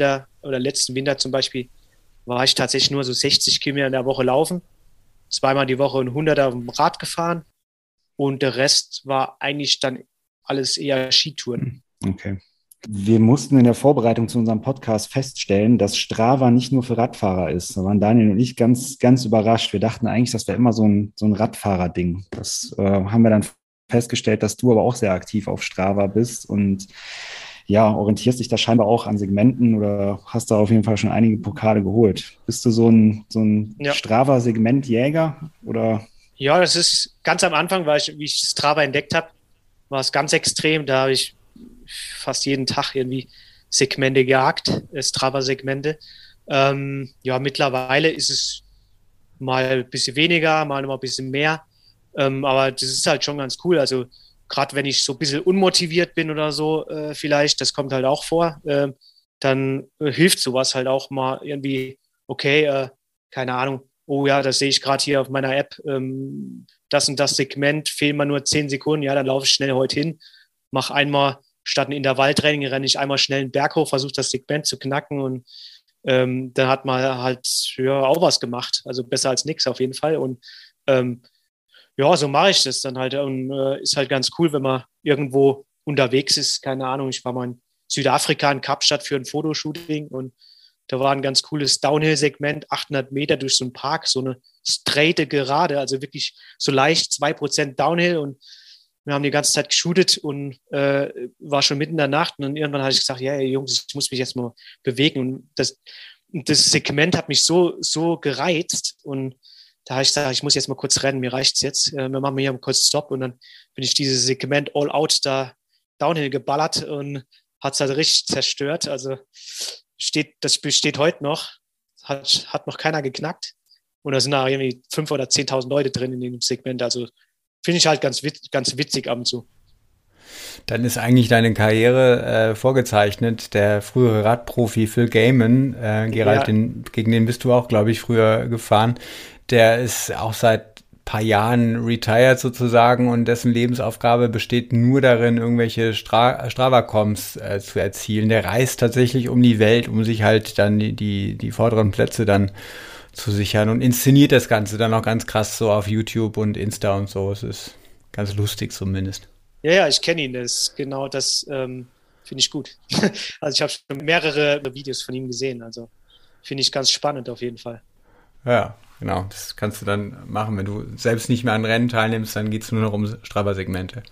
Speaker 4: oder letzten Winter zum Beispiel, war ich tatsächlich nur so sechzig Kilometer in der Woche laufen, zweimal die Woche ein Hunderter auf dem Rad gefahren und der Rest war eigentlich dann alles eher Skitouren.
Speaker 3: Okay. Wir mussten in der Vorbereitung zu unserem Podcast feststellen, dass Strava nicht nur für Radfahrer ist. Da waren Daniel und ich ganz, ganz überrascht. Wir dachten eigentlich, das wäre immer so ein, so ein Radfahrer-Ding. Das äh, haben wir dann festgestellt, dass du aber auch sehr aktiv auf Strava bist und ja, orientierst dich da scheinbar auch an Segmenten oder hast da auf jeden Fall schon einige Pokale geholt. Bist du so ein, so ein
Speaker 4: Ja.
Speaker 3: Strava-Segment-Jäger oder?
Speaker 4: Ja, das ist ganz am Anfang, weil ich, wie ich Strava entdeckt habe, war es ganz extrem. Da habe ich fast jeden Tag irgendwie Segmente gejagt, Strava-Segmente. Ähm, ja, mittlerweile ist es mal ein bisschen weniger, mal noch mal ein bisschen mehr. Ähm, aber das ist halt schon ganz cool. Also gerade wenn ich so ein bisschen unmotiviert bin oder so, äh, vielleicht, das kommt halt auch vor, äh, dann äh, hilft sowas halt auch mal irgendwie, okay, äh, keine Ahnung, oh ja, das sehe ich gerade hier auf meiner App, ähm, das und das Segment, fehlen mir nur zehn Sekunden, ja, dann laufe ich schnell heute hin, mache einmal, statt ein Intervalltraining, renne ich einmal schnell einen Berg hoch, versuche das Segment zu knacken und ähm, dann hat man halt ja, auch was gemacht, also besser als nichts auf jeden Fall und ähm, ja, so mache ich das dann halt und äh, ist halt ganz cool, wenn man irgendwo unterwegs ist, keine Ahnung, ich war mal in Südafrika in Kapstadt für ein Fotoshooting und da war ein ganz cooles Downhill-Segment, achthundert Meter durch so einen Park, so eine straighte Gerade, also wirklich so leicht zwei Prozent Downhill und wir haben die ganze Zeit geshootet und äh, war schon mitten in der Nacht und dann irgendwann habe ich gesagt, ja, ey, Jungs, ich muss mich jetzt mal bewegen und das, das Segment hat mich so, so gereizt und da habe ich gesagt, ich muss jetzt mal kurz rennen, mir reicht's jetzt, äh, wir machen hier mal kurz Stopp und dann bin ich dieses Segment All Out da Downhill geballert und hat es halt richtig zerstört, also steht, das besteht heute noch, hat, hat noch keiner geknackt und da sind da irgendwie fünftausend oder zehntausend Leute drin in dem Segment, also finde ich halt ganz, witz, ganz witzig ab und zu.
Speaker 2: Dann ist eigentlich deine Karriere äh, vorgezeichnet. Der frühere Radprofi Phil Gaiman, äh, Gerald,
Speaker 4: Ja.
Speaker 2: den, gegen den bist du auch, glaube ich, früher gefahren. Der ist auch seit ein paar Jahren retired sozusagen und dessen Lebensaufgabe besteht nur darin, irgendwelche Stra Strava-Coms äh, zu erzielen. Der reist tatsächlich um die Welt, um sich halt dann die, die, die vorderen Plätze dann zu sichern und inszeniert das Ganze dann auch ganz krass so auf YouTube und Insta und so. Es ist ganz lustig zumindest.
Speaker 4: Ja, ja, ich kenne ihn. Das genau das ähm, finde ich gut. Also ich habe schon mehrere Videos von ihm gesehen. Also finde ich ganz spannend auf jeden Fall.
Speaker 2: Ja, genau. Das kannst du dann machen. Wenn du selbst nicht mehr an Rennen teilnimmst, dann geht es nur noch um Strava-Segmente.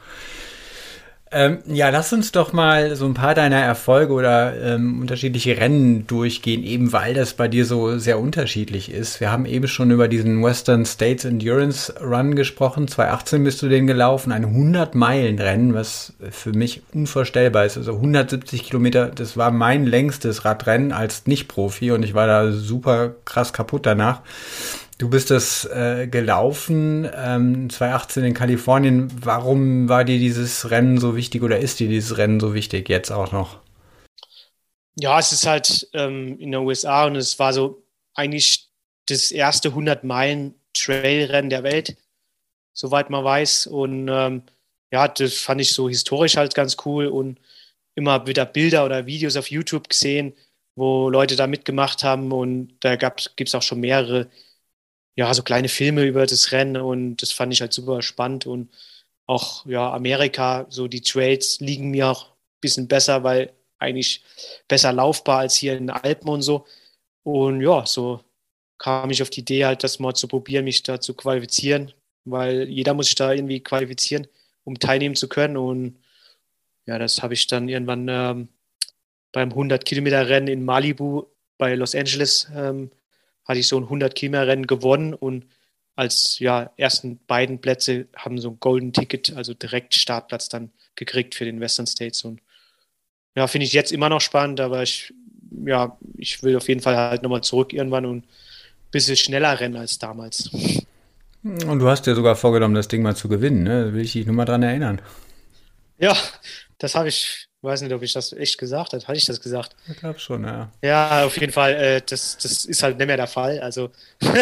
Speaker 2: Ähm, ja, lass uns doch mal so ein paar deiner Erfolge oder ähm, unterschiedliche Rennen durchgehen, eben weil das bei dir so sehr unterschiedlich ist. Wir haben eben schon über diesen Western States Endurance Run gesprochen. zwanzig achtzehn bist du den gelaufen, ein hundert-Meilen-Rennen, was für mich unvorstellbar ist. Also hundertsiebzig Kilometer, das war mein längstes Radrennen als Nicht-Profi und ich war da super krass kaputt danach. Du bist das äh, gelaufen, ähm, zwanzig achtzehn in Kalifornien. Warum war dir dieses Rennen so wichtig oder ist dir dieses Rennen so wichtig jetzt auch noch?
Speaker 4: Ja, es ist halt ähm, in den U S A und es war so eigentlich das erste hundert-Meilen-Trailrennen der Welt, soweit man weiß. Und ähm, ja, das fand ich so historisch halt ganz cool und immer wieder Bilder oder Videos auf YouTube gesehen, wo Leute da mitgemacht haben und da gibt es auch schon mehrere ja, so kleine Filme über das Rennen und das fand ich halt super spannend und auch, ja, Amerika, so die Trails liegen mir auch ein bisschen besser, weil eigentlich besser laufbar als hier in den Alpen und so und ja, so kam ich auf die Idee halt, das mal zu probieren, mich da zu qualifizieren, weil jeder muss sich da irgendwie qualifizieren, um teilnehmen zu können und ja, das habe ich dann irgendwann ähm, beim hundert-Kilometer-Rennen in Malibu bei Los Angeles ähm, hatte ich so ein hundert-Kilometer-Rennen gewonnen und als ja, ersten beiden Plätze haben so ein Golden Ticket, also direkt Startplatz dann gekriegt für den Western States. Und ja, finde ich jetzt immer noch spannend, aber ich, ja, ich will auf jeden Fall halt nochmal zurück irgendwann und ein bisschen schneller rennen als damals.
Speaker 2: Und du hast dir sogar vorgenommen, das Ding mal zu gewinnen, ne? Da will ich dich nur mal dran erinnern.
Speaker 4: Ja, das habe ich, weiß nicht, ob ich das echt gesagt habe. Hatte ich das gesagt?
Speaker 2: Ich glaube schon, ja.
Speaker 4: Ja, auf jeden Fall. Äh, das, das ist halt nicht mehr der Fall. Also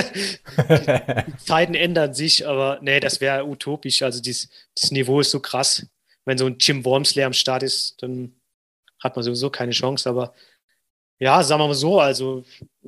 Speaker 4: die Zeiten ändern sich, aber nee, das wäre utopisch. Also dies, das Niveau ist so krass. Wenn so ein Jim Wormsley am Start ist, dann hat man sowieso keine Chance. Aber Ja, sagen wir mal so, also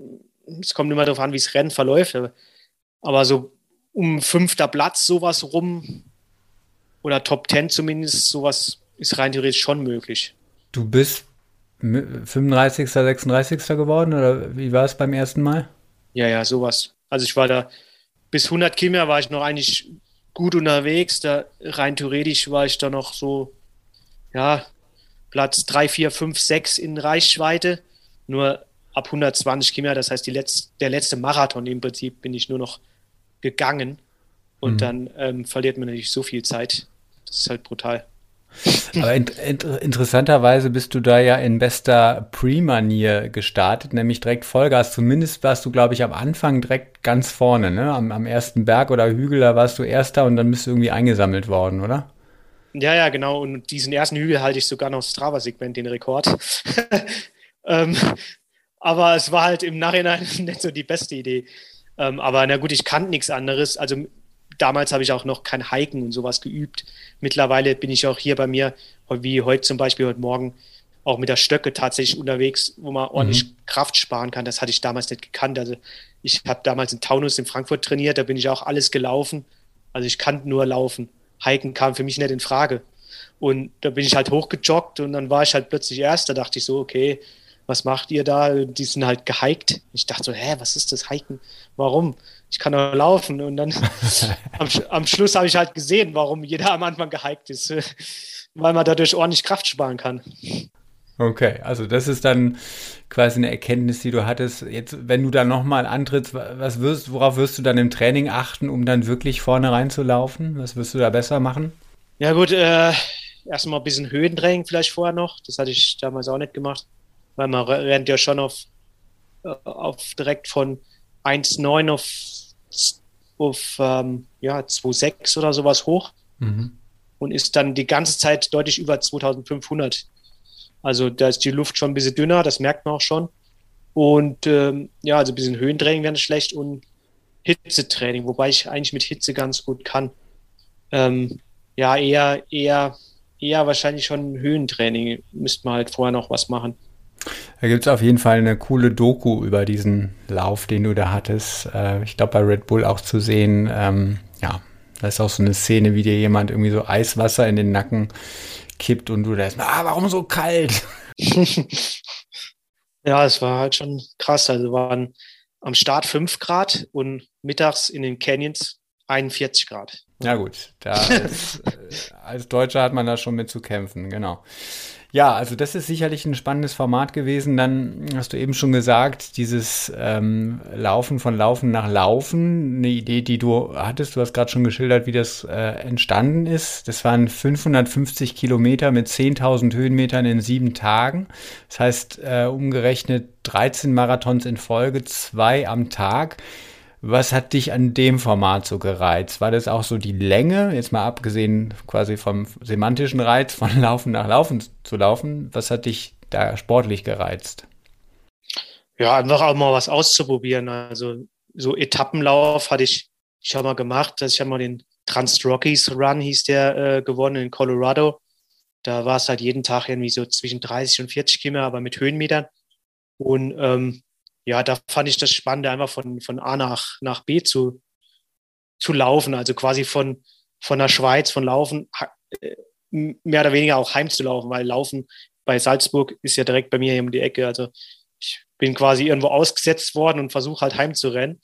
Speaker 4: es kommt immer darauf an, wie das Rennen verläuft. Aber so um fünfter Platz sowas rum oder Top Ten zumindest, sowas ist rein theoretisch schon möglich.
Speaker 2: Du bist fünfunddreißigster, sechsunddreißigster geworden oder wie war es beim ersten Mal?
Speaker 4: Ja, ja, sowas. Also ich war da bis hundert Kilometer war ich noch eigentlich gut unterwegs. Da rein theoretisch war ich da noch so, ja, Platz drei, vier, fünf, sechs in Reichweite. Nur ab hundertzwanzig Kilometer, das heißt die Letz-, der letzte Marathon im Prinzip, bin ich nur noch gegangen. Und mhm. dann ähm, verliert man natürlich so viel Zeit. Das ist halt brutal.
Speaker 2: Aber in, in, interessanterweise bist du da ja in bester Pre-Manier gestartet, nämlich direkt Vollgas. Zumindest warst du, glaube ich, am Anfang direkt ganz vorne, ne? Am, am ersten Berg oder Hügel, da warst du Erster und dann bist du irgendwie eingesammelt worden, oder?
Speaker 4: Ja, ja, genau. Und diesen ersten Hügel halte ich sogar noch Strava-Segment, den Rekord. ähm, aber es war halt im Nachhinein nicht so die beste Idee. Ähm, aber na gut, ich kannte nichts anderes. Also damals habe ich auch noch kein Hiken und sowas geübt. Mittlerweile bin ich auch hier bei mir, wie heute zum Beispiel, heute Morgen, auch mit der Stöcke tatsächlich unterwegs, wo man ordentlich mhm. Kraft sparen kann. Das hatte ich damals nicht gekannt. Also ich habe damals in Taunus in Frankfurt trainiert, da bin ich auch alles gelaufen. Also ich kannte nur laufen. Hiken kam für mich nicht in Frage. Und da bin ich halt hochgejoggt und dann war ich halt plötzlich Erster. Da dachte ich so, okay, was macht ihr da? Die sind halt gehiked. Ich dachte so, hä, was ist das Hiken? Warum? Ich kann doch laufen. Und dann am, am Schluss habe ich halt gesehen, warum jeder am Anfang gehiked ist. Weil man dadurch ordentlich Kraft sparen kann.
Speaker 2: Okay, also das ist dann quasi eine Erkenntnis, die du hattest. Jetzt, wenn du dann nochmal antrittst, was wirst, worauf wirst du dann im Training achten, um dann wirklich vorne reinzulaufen? Was wirst du da besser machen?
Speaker 4: Ja gut, äh, erstmal ein bisschen Höhentraining vielleicht vorher noch. Das hatte ich damals auch nicht gemacht. Weil man rennt ja schon auf, auf direkt von eins Komma neun auf, auf ähm, ja, zwei Komma sechs oder sowas hoch mhm. und ist dann die ganze Zeit deutlich über zweitausendfünfhundert. Also da ist die Luft schon ein bisschen dünner, das merkt man auch schon. Und ähm, ja, also ein bisschen Höhentraining wäre nicht schlecht und Hitzetraining, wobei ich eigentlich mit Hitze ganz gut kann. Ähm, ja, eher, eher, eher wahrscheinlich schon Höhentraining. Müsste man halt vorher noch was machen.
Speaker 2: Da gibt es auf jeden Fall eine coole Doku über diesen Lauf, den du da hattest. Äh, ich glaube, bei Red Bull auch zu sehen. Ähm, ja, da ist auch so eine Szene, wie dir jemand irgendwie so Eiswasser in den Nacken kippt und du da erstmal, ah, warum so kalt?
Speaker 4: Ja, es war halt schon krass. Also waren am Start fünf Grad und mittags in den Canyons einundvierzig Grad.
Speaker 2: Ja gut, da als, äh, als Deutscher hat man da schon mit zu kämpfen, genau. Ja, also das ist sicherlich ein spannendes Format gewesen. Dann hast du eben schon gesagt, dieses ähm, Laufen von Laufen nach Laufen, eine Idee, die du hattest. Du hast gerade schon geschildert, wie das äh, entstanden ist. Das waren fünfhundertfünfzig Kilometer mit zehntausend Höhenmetern in sieben Tagen. Das heißt, äh, umgerechnet dreizehn Marathons in Folge, zwei am Tag. Was hat dich an dem Format so gereizt? War das auch so die Länge, jetzt mal abgesehen quasi vom semantischen Reiz, von Laufen nach Laufen zu laufen? Was hat dich da sportlich gereizt?
Speaker 4: Ja, einfach auch mal was auszuprobieren. Also so Etappenlauf hatte ich schon mal gemacht. Also ich habe mal den Trans-Rockies Run, hieß der, äh, gewonnen in Colorado. Da war es halt jeden Tag irgendwie so zwischen dreißig und vierzig Kilometer, aber mit Höhenmetern. Und ähm, ja, da fand ich das Spannende, einfach von, von A nach, nach B zu, zu laufen, also quasi von, von der Schweiz, von Laufen, mehr oder weniger auch heimzulaufen, weil Laufen bei Salzburg ist ja direkt bei mir hier um die Ecke. Also ich bin quasi irgendwo ausgesetzt worden und versuche halt heimzurennen.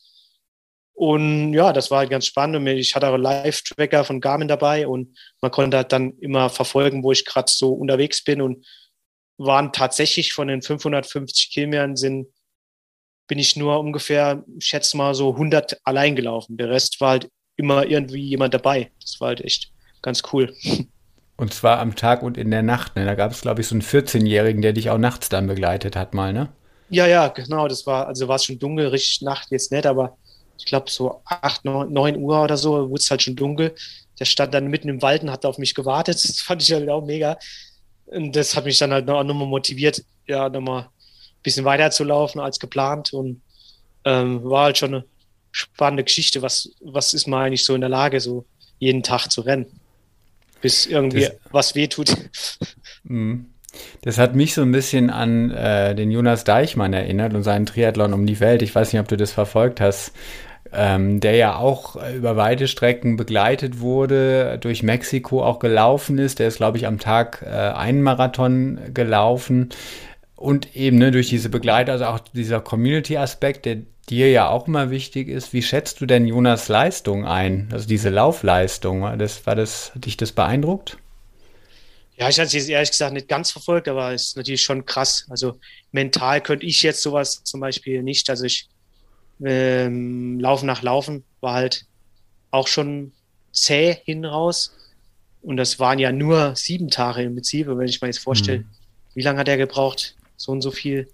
Speaker 4: Und ja, das war halt ganz spannend. Und ich hatte auch einen Live-Tracker von Garmin dabei und man konnte halt dann immer verfolgen, wo ich gerade so unterwegs bin. Und waren tatsächlich von den fünfhundertfünfzig Kilometern sind bin ich nur ungefähr, ich schätze mal, so hundert allein gelaufen. Der Rest war halt immer irgendwie jemand dabei. Das war halt echt ganz cool.
Speaker 2: Und zwar am Tag und in der Nacht. Ne? Da gab es, glaube ich, so einen vierzehnjährigen, der dich auch nachts dann begleitet hat mal, ne?
Speaker 4: Ja, ja, genau. Das war, also war es schon dunkel, richtig Nacht jetzt nicht, aber ich glaube so acht, neun Uhr oder so wurde es halt schon dunkel. Der stand dann mitten im Wald und hat auf mich gewartet. Das fand ich halt auch mega. Und das hat mich dann halt noch, nochmal motiviert, ja, nochmal bisschen weiter zu laufen als geplant und ähm, war halt schon eine spannende Geschichte. Was, was ist man eigentlich so in der Lage, so jeden Tag zu rennen, bis irgendwie das, was wehtut?
Speaker 2: Das hat mich so ein bisschen an äh, den Jonas Deichmann erinnert und seinen Triathlon um die Welt. Ich weiß nicht, ob du das verfolgt hast, ähm, der ja auch über weite Strecken begleitet wurde, durch Mexiko auch gelaufen ist. Der ist, glaube ich, am Tag äh, einen Marathon gelaufen. Und eben ne, durch diese Begleiter, also auch dieser Community-Aspekt, der dir ja auch immer wichtig ist. Wie schätzt du denn Jonas Leistung ein? Also diese Laufleistung, war das, war das, hat dich das beeindruckt?
Speaker 4: Ja, ich hatte es jetzt ehrlich gesagt nicht ganz verfolgt, aber es ist natürlich schon krass. Also mental könnte ich jetzt sowas zum Beispiel nicht. Also ich ähm, Laufen nach Laufen war halt auch schon zäh hin raus. Und das waren ja nur sieben Tage im Prinzip. Und wenn ich mir jetzt vorstelle,
Speaker 2: Hm.
Speaker 4: wie lange hat er gebraucht? So und so viel.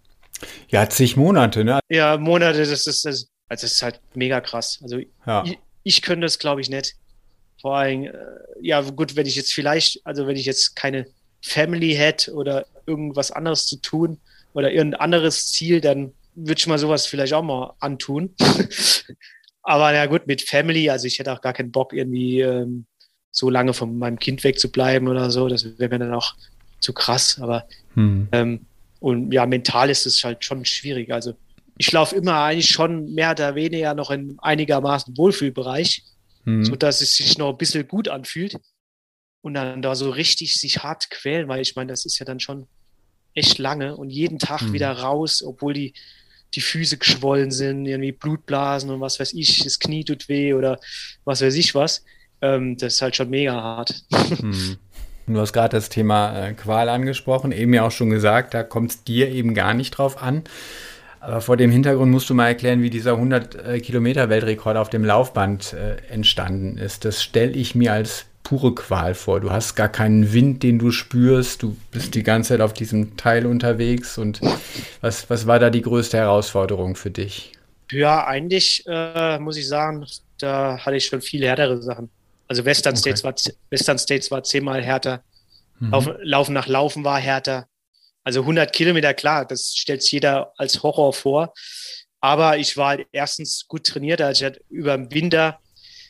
Speaker 2: Ja, zig Monate, ne?
Speaker 4: Ja, Monate, das ist, das, also das ist halt mega krass. Also
Speaker 2: Ja.
Speaker 4: ich, ich könnte das, glaube ich, nicht. Vor allem, äh, ja gut, wenn ich jetzt vielleicht, also wenn ich jetzt keine Family hätte oder irgendwas anderes zu tun oder irgendein anderes Ziel, dann würde ich mal sowas vielleicht auch mal antun. Aber ja gut, mit Family, also ich hätte auch gar keinen Bock, irgendwie ähm, so lange von meinem Kind wegzubleiben oder so. Das wäre mir dann auch zu krass. Aber
Speaker 2: Hm.
Speaker 4: ähm, und ja, mental ist es halt schon schwierig. Also ich laufe immer eigentlich schon mehr oder weniger noch in einigermaßen Wohlfühlbereich, so
Speaker 2: Hm.
Speaker 4: dass es sich noch ein bisschen gut anfühlt und dann da so richtig sich hart quälen, weil ich meine, das ist ja dann schon echt lange und jeden Tag
Speaker 2: Hm.
Speaker 4: wieder raus, obwohl die, die Füße geschwollen sind, irgendwie Blutblasen und was weiß ich, das Knie tut weh oder was weiß ich was. Ähm, das ist halt schon mega hart.
Speaker 2: Hm. Du hast gerade das Thema äh, Qual angesprochen, eben ja auch schon gesagt, da kommt es dir eben gar nicht drauf an. Aber vor dem Hintergrund musst du mal erklären, wie dieser hundert äh, Kilometer Weltrekord auf dem Laufband äh, entstanden ist. Das stelle ich mir als pure Qual vor. Du hast gar keinen Wind, den du spürst. Du bist die ganze Zeit auf diesem Teil unterwegs. Und was, was war da die größte Herausforderung für dich?
Speaker 4: Ja, eigentlich äh, muss ich sagen, da hatte ich schon viel härtere Sachen. Also Western
Speaker 2: Okay.
Speaker 4: States war, z- Western States war zehnmal härter.
Speaker 2: Mhm.
Speaker 4: Laufen, Laufen nach Laufen war härter. Also hundert Kilometer, klar, das stellt sich jeder als Horror vor. Aber ich war halt erstens gut trainiert. Also ich hatte über den Winter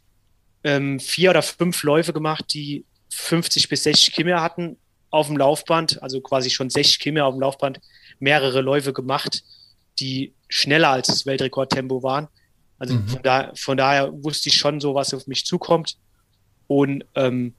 Speaker 4: ähm, vier oder fünf Läufe gemacht, die fünfzig bis sechzig Kilometer hatten auf dem Laufband. Also quasi schon sechzig Kilometer auf dem Laufband. Mehrere Läufe gemacht, die schneller als das Weltrekordtempo waren. Also
Speaker 2: Mhm.
Speaker 4: von, da, von daher wusste ich schon so, was auf mich zukommt. Und ähm,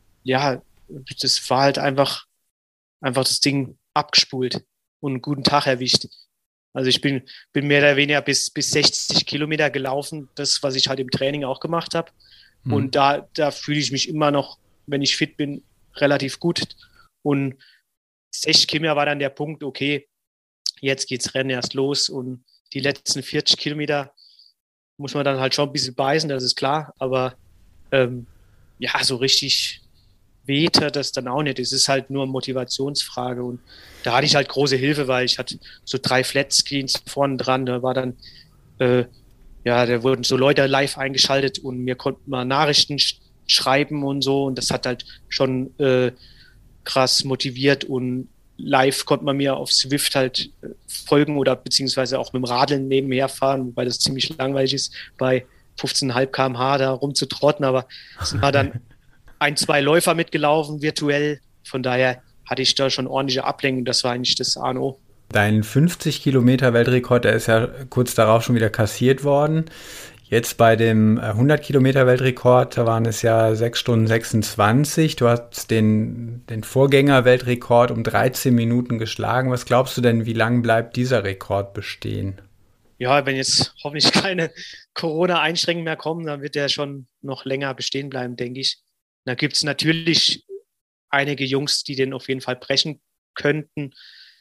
Speaker 4: ja, das war halt einfach, einfach das Ding abgespult und einen guten Tag erwischt. Also ich bin, bin mehr oder weniger bis, bis sechzig Kilometer gelaufen, das, was ich halt im Training auch gemacht habe.
Speaker 2: Mhm.
Speaker 4: Und da, da fühle ich mich immer noch, wenn ich fit bin, relativ gut. Und sechzig Kilometer war dann der Punkt, okay, jetzt geht's Rennen erst los und die letzten vierzig Kilometer muss man dann halt schon ein bisschen beißen, das ist klar. Aber ähm, ja, so richtig wehte das dann auch nicht. Es ist halt nur eine Motivationsfrage. Und da hatte ich halt große Hilfe, weil ich hatte so drei Flatscreens vorne dran. Da war dann, äh, ja, da wurden so Leute live eingeschaltet und mir konnten mal Nachrichten sch schreiben und so. Und das hat halt schon äh, krass motiviert. Und live konnte man mir auf Zwift halt äh, folgen oder beziehungsweise auch mit dem Radeln nebenher fahren, wobei das ziemlich langweilig ist, bei fünfzehn Komma fünf Kilometer pro Stunde da rumzutrotten. Aber es sind halt dann ein, zwei Läufer mitgelaufen, virtuell. Von daher hatte ich da schon ordentliche Ablenkung. Das war eigentlich das A und O.
Speaker 2: Dein fünfzig Kilometer Weltrekord, der ist ja kurz darauf schon wieder kassiert worden. Jetzt bei dem äh, hundert Kilometer Weltrekord, da waren es ja sechs Stunden sechsundzwanzig. Du hast den, den Vorgänger-Weltrekord um dreizehn Minuten geschlagen. Was glaubst du denn, wie lang bleibt dieser Rekord bestehen?
Speaker 4: Ja, wenn jetzt hoffentlich keine Corona-Einschränkungen mehr kommen, dann wird der schon noch länger bestehen bleiben, denke ich. Da gibt es natürlich einige Jungs, die den auf jeden Fall brechen könnten.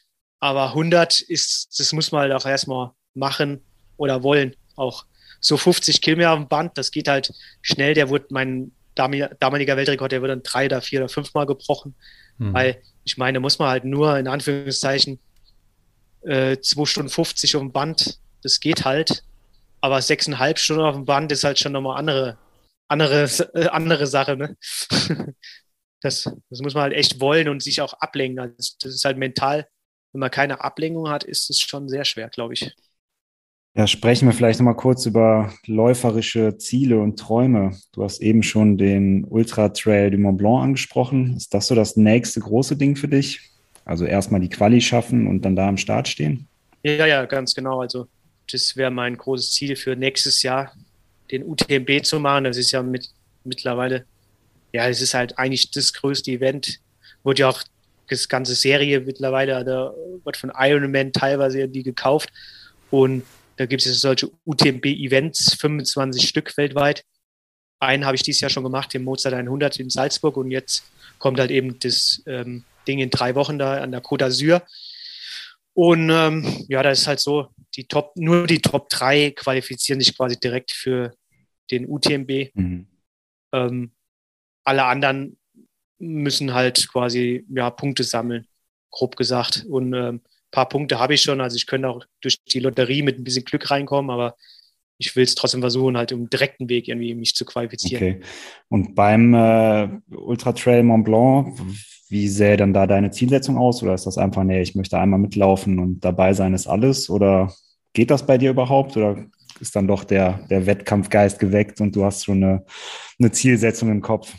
Speaker 4: Aber hundert ist, das muss man halt auch erstmal machen oder wollen. Auch so fünfzig Kilometer auf dem Band, das geht halt schnell. Der wurde, mein damaliger Weltrekord, der wird dann drei oder vier oder fünfmal gebrochen. Hm. Weil ich meine, da muss man halt nur in Anführungszeichen äh, zwei Stunden fünfzig auf dem Band, das geht halt. Aber sechseinhalb Stunden auf dem Band ist halt schon nochmal andere, andere, äh, andere Sache, ne? Das, das muss man halt echt wollen und sich auch ablenken. Also das ist halt mental, wenn man keine Ablenkung hat, ist es schon sehr schwer, glaube ich.
Speaker 3: Ja, sprechen wir vielleicht nochmal kurz über läuferische Ziele und Träume. Du hast eben schon den Ultra Trail du Mont Blanc angesprochen. Ist das so das nächste große Ding für dich? Also erstmal die Quali schaffen und dann da am Start stehen?
Speaker 4: Ja, ja, ganz genau. Also das wäre mein großes Ziel für nächstes Jahr, den U T M B zu machen. Das ist ja mit, mittlerweile, ja, es ist halt eigentlich das größte Event. Wurde ja auch das ganze Serie mittlerweile, da wird von Ironman teilweise irgendwie gekauft. Und da gibt es solche U T M B-Events, fünfundzwanzig Stück weltweit. Einen habe ich dieses Jahr schon gemacht, den Mozart hundert in Salzburg. Und jetzt kommt halt eben das ähm, Ding in drei Wochen da an der Côte d'Azur. Und ähm, ja, da ist halt so, die Top, nur die Top drei qualifizieren sich quasi direkt für den U T M B.
Speaker 3: Mhm.
Speaker 4: Ähm, alle anderen müssen halt quasi ja, Punkte sammeln, grob gesagt. Und ein ähm, paar Punkte habe ich schon. Also ich könnte auch durch die Lotterie mit ein bisschen Glück reinkommen, aber ich will es trotzdem versuchen, halt im direkten Weg irgendwie mich zu qualifizieren.
Speaker 3: Okay. Und beim äh, Ultra Trail Mont Blanc, wie sähe dann da deine Zielsetzung aus? Oder ist das einfach, nee, ich möchte einmal mitlaufen und dabei sein ist alles? Oder geht das bei dir überhaupt? Oder ist dann doch der, der Wettkampfgeist geweckt und du hast schon eine, eine Zielsetzung im Kopf?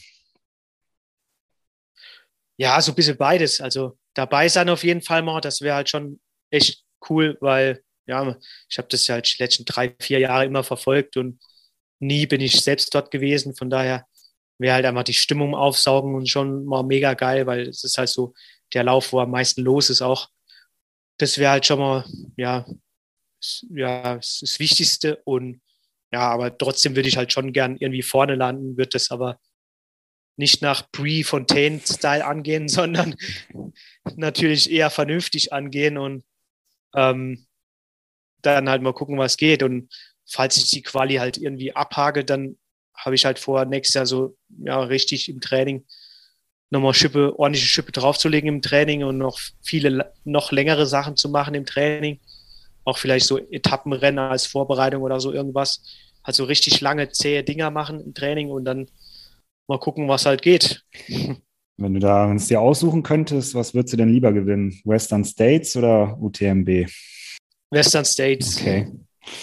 Speaker 4: Ja, so ein bisschen beides. Also dabei sein auf jeden Fall mal, das wäre halt schon echt cool, weil ja, ich habe das ja halt die letzten drei, vier Jahre immer verfolgt und nie bin ich selbst dort gewesen. Von daher wäre halt einfach die Stimmung aufsaugen und schon mal mega geil, weil es ist halt so der Lauf, wo am meisten los ist auch. Das wäre halt schon mal, ja, ja, das Wichtigste. Und ja, aber trotzdem würde ich halt schon gern irgendwie vorne landen, wird das aber nicht nach Prefontaine-Style angehen, sondern natürlich eher vernünftig angehen und ähm, dann halt mal gucken, was geht. Und falls ich die Quali halt irgendwie abhake, dann habe ich halt vor, nächstes Jahr so ja richtig im Training nochmal Schippe, ordentliche Schippe draufzulegen im Training und noch viele, noch längere Sachen zu machen im Training. Auch vielleicht so Etappenrennen als Vorbereitung oder so irgendwas. Also richtig lange, zähe Dinger machen im Training und dann mal gucken, was halt geht.
Speaker 3: Wenn du da wenn es dir aussuchen könntest, was würdest du denn lieber gewinnen? Western States oder U T M B?
Speaker 4: Western States.
Speaker 3: Okay.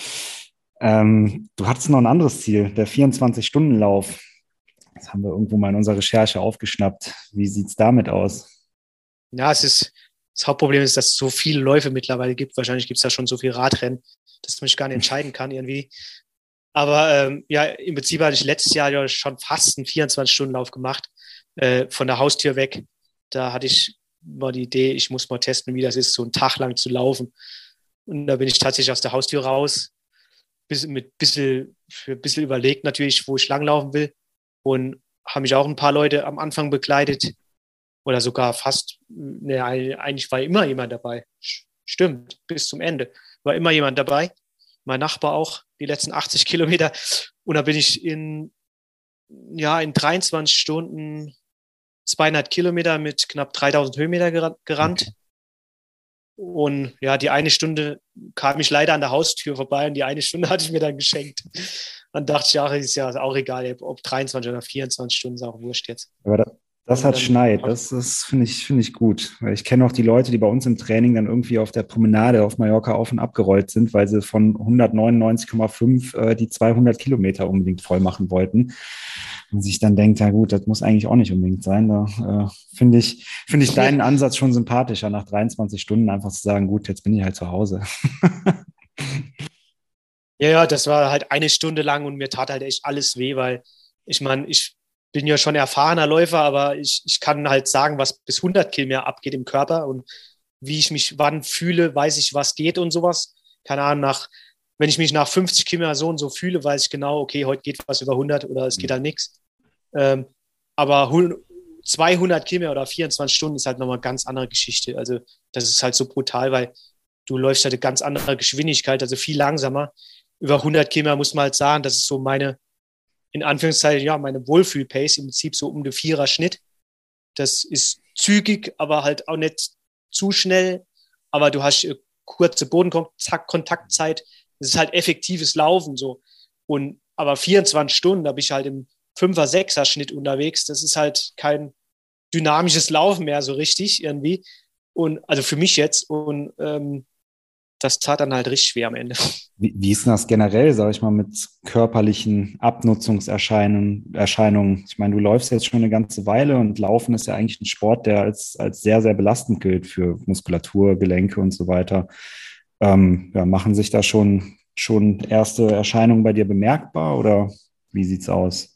Speaker 3: Ähm, du hattest noch ein anderes Ziel, der vierundzwanzig-Stunden-Lauf. Das haben wir irgendwo mal in unserer Recherche aufgeschnappt. Wie sieht es damit aus?
Speaker 4: Ja, es ist, das Hauptproblem ist, dass es so viele Läufe mittlerweile gibt. Wahrscheinlich gibt es da schon so viel Radrennen, dass man sich gar nicht entscheiden kann irgendwie. Aber ähm, ja, im Prinzip hatte ich letztes Jahr ja schon fast einen vierundzwanzig-Stunden-Lauf gemacht, äh, von der Haustür weg. Da hatte ich mal die Idee, ich muss mal testen, wie das ist, so einen Tag lang zu laufen. Und da bin ich tatsächlich aus der Haustür raus, bis, mit bisschen, für ein bisschen überlegt natürlich, wo ich langlaufen will. Und haben mich auch ein paar Leute am Anfang begleitet. Oder sogar fast, ne, eigentlich war immer jemand dabei. Stimmt, bis zum Ende war immer jemand dabei. Mein Nachbar auch, die letzten achtzig Kilometer. Und da bin ich in, ja, in dreiundzwanzig Stunden zweihundert Kilometer mit knapp dreitausend Höhenmeter gerannt. Okay. Und ja, die eine Stunde kam ich leider an der Haustür vorbei und die eine Stunde hatte ich mir dann geschenkt. Dann dachte ich, ach, ist ja auch egal, ob dreiundzwanzig oder vierundzwanzig Stunden, ist auch wurscht jetzt.
Speaker 3: Aber da, das hat Schneid, das, das finde ich, finde ich gut. Weil ich kenne auch die Leute, die bei uns im Training dann irgendwie auf der Promenade auf Mallorca auf und ab gerollt sind, weil sie von hundertneunundneunzig Komma fünf äh, die zweihundert Kilometer unbedingt voll machen wollten. Und sich dann denkt, ja gut, das muss eigentlich auch nicht unbedingt sein. Da äh, finde ich, finde ich deinen Ansatz schon sympathischer, nach dreiundzwanzig Stunden einfach zu sagen, gut, jetzt bin ich halt zu Hause.
Speaker 4: Ja, ja, das war halt eine Stunde lang und mir tat halt echt alles weh, weil ich meine, ich bin ja schon erfahrener Läufer, aber ich, ich kann halt sagen, was bis hundert Kilometer abgeht im Körper und wie ich mich wann fühle, weiß ich, was geht und sowas. Keine Ahnung, nach, wenn ich mich nach fünfzig Kilometer so und so fühle, weiß ich genau, okay, heute geht was über hundert oder es geht halt nichts. Ähm, aber zweihundert Kilometer oder vierundzwanzig Stunden ist halt nochmal eine ganz andere Geschichte. Also das ist halt so brutal, weil du läufst halt eine ganz andere Geschwindigkeit, also viel langsamer. Über hundert Kilometer muss man halt sagen, das ist so meine, in Anführungszeichen, ja, meine Wohlfühl-Pace, im Prinzip so um den Vierer-Schnitt. Das ist zügig, aber halt auch nicht zu schnell. Aber du hast kurze Bodenkontaktzeit. Das ist halt effektives Laufen so. Und, aber vierundzwanzig Stunden, da bin ich halt im Fünfer-, Sechser-Schnitt unterwegs. Das ist halt kein dynamisches Laufen mehr so richtig irgendwie. Und, also für mich jetzt. Und ähm, das tat dann halt richtig weh am Ende.
Speaker 3: Wie, wie ist denn das generell, sage ich mal, mit körperlichen Abnutzungserscheinungen? Erscheinungen? Ich meine, du läufst jetzt schon eine ganze Weile und Laufen ist ja eigentlich ein Sport, der als, als sehr, sehr belastend gilt für Muskulatur, Gelenke und so weiter. Ähm, ja, machen sich da schon, schon erste Erscheinungen bei dir bemerkbar oder wie sieht's aus?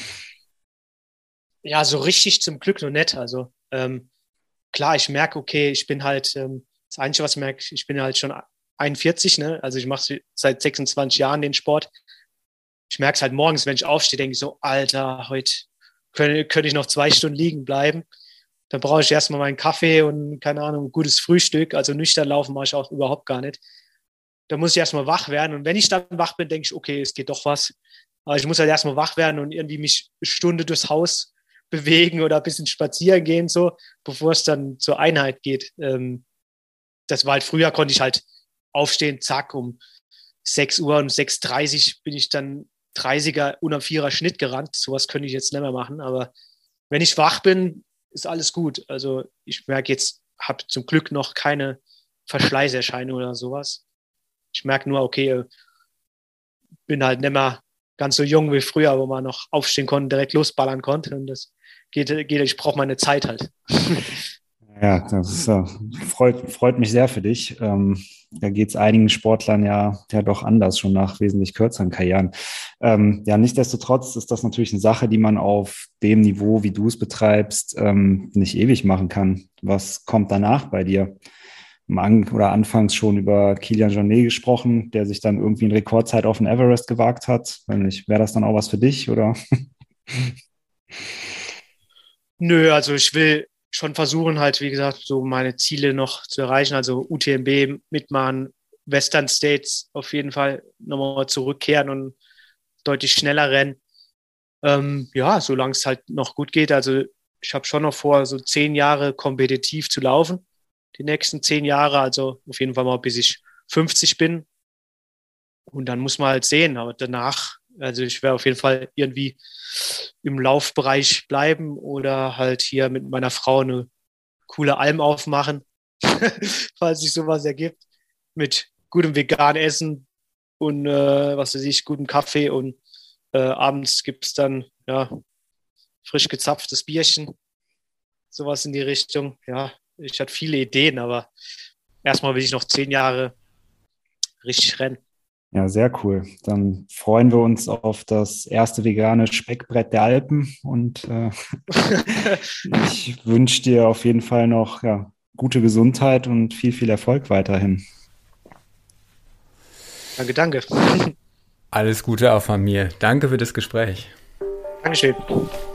Speaker 4: Ja, so richtig zum Glück noch nicht. Also ähm, klar, ich merke, okay, ich bin halt, ähm, das Einzige, was ich merke, ich bin halt schon einundvierzig, ne? Also ich mache seit sechsundzwanzig Jahren den Sport. Ich merke es halt morgens, wenn ich aufstehe, denke ich so, Alter, heute könnte, könnte ich noch zwei Stunden liegen bleiben. Dann brauche ich erstmal meinen Kaffee und, keine Ahnung, ein gutes Frühstück. Also nüchtern laufen mache ich auch überhaupt gar nicht. Da muss ich erstmal wach werden. Und wenn ich dann wach bin, denke ich, okay, es geht doch was. Aber ich muss halt erstmal wach werden und irgendwie mich eine Stunde durchs Haus bewegen oder ein bisschen spazieren gehen, so, bevor es dann zur Einheit geht. Ähm, das war halt früher, konnte ich halt aufstehen, zack, um sechs Uhr und sechs Uhr dreißig bin ich dann dreißiger unter vierer Schnitt gerannt. Sowas könnte ich jetzt nicht mehr machen. Aber wenn ich wach bin, ist alles gut. Also ich merke jetzt, habe zum Glück noch keine Verschleißerscheinung oder sowas. Ich merke nur, okay, bin halt nicht mehr ganz so jung wie früher, wo man noch aufstehen konnte, direkt losballern konnte. Und das geht, geht ich brauche meine Zeit halt.
Speaker 3: Ja, das ist, äh, freut, freut mich sehr für dich. Ähm, da geht es einigen Sportlern ja, ja doch anders, schon nach wesentlich kürzeren Karrieren. Ähm, ja, nichtsdestotrotz ist das natürlich eine Sache, die man auf dem Niveau, wie du es betreibst, ähm, nicht ewig machen kann. Was kommt danach bei dir? Am oder anfangs schon über Kilian Jornet gesprochen, der sich dann irgendwie in Rekordzeit auf den Everest gewagt hat. Wäre das dann auch was für dich, oder?
Speaker 4: Nö, also ich will schon versuchen, halt, wie gesagt, so meine Ziele noch zu erreichen. Also U T M B mitmachen, Western States auf jeden Fall nochmal zurückkehren und deutlich schneller rennen. Ähm, ja, solange es halt noch gut geht. Also ich habe schon noch vor, so zehn Jahre kompetitiv zu laufen. Die nächsten zehn Jahre, also auf jeden Fall mal bis ich fünfzig bin. Und dann muss man halt sehen. Aber danach, also ich werde auf jeden Fall irgendwie im Laufbereich bleiben oder halt hier mit meiner Frau eine coole Alm aufmachen, falls sich sowas ergibt. Mit gutem veganem Essen und äh, was weiß ich, gutem Kaffee. Und äh, abends gibt es dann ja frisch gezapftes Bierchen. Sowas in die Richtung, ja. Ich hatte viele Ideen, aber erstmal will ich noch zehn Jahre richtig rennen.
Speaker 3: Ja, sehr cool. Dann freuen wir uns auf das erste vegane Speckbrett der Alpen und äh, ich wünsche dir auf jeden Fall noch ja, gute Gesundheit und viel, viel Erfolg weiterhin.
Speaker 4: Danke, danke.
Speaker 2: Alles Gute auch von mir. Danke für das Gespräch.
Speaker 4: Dankeschön.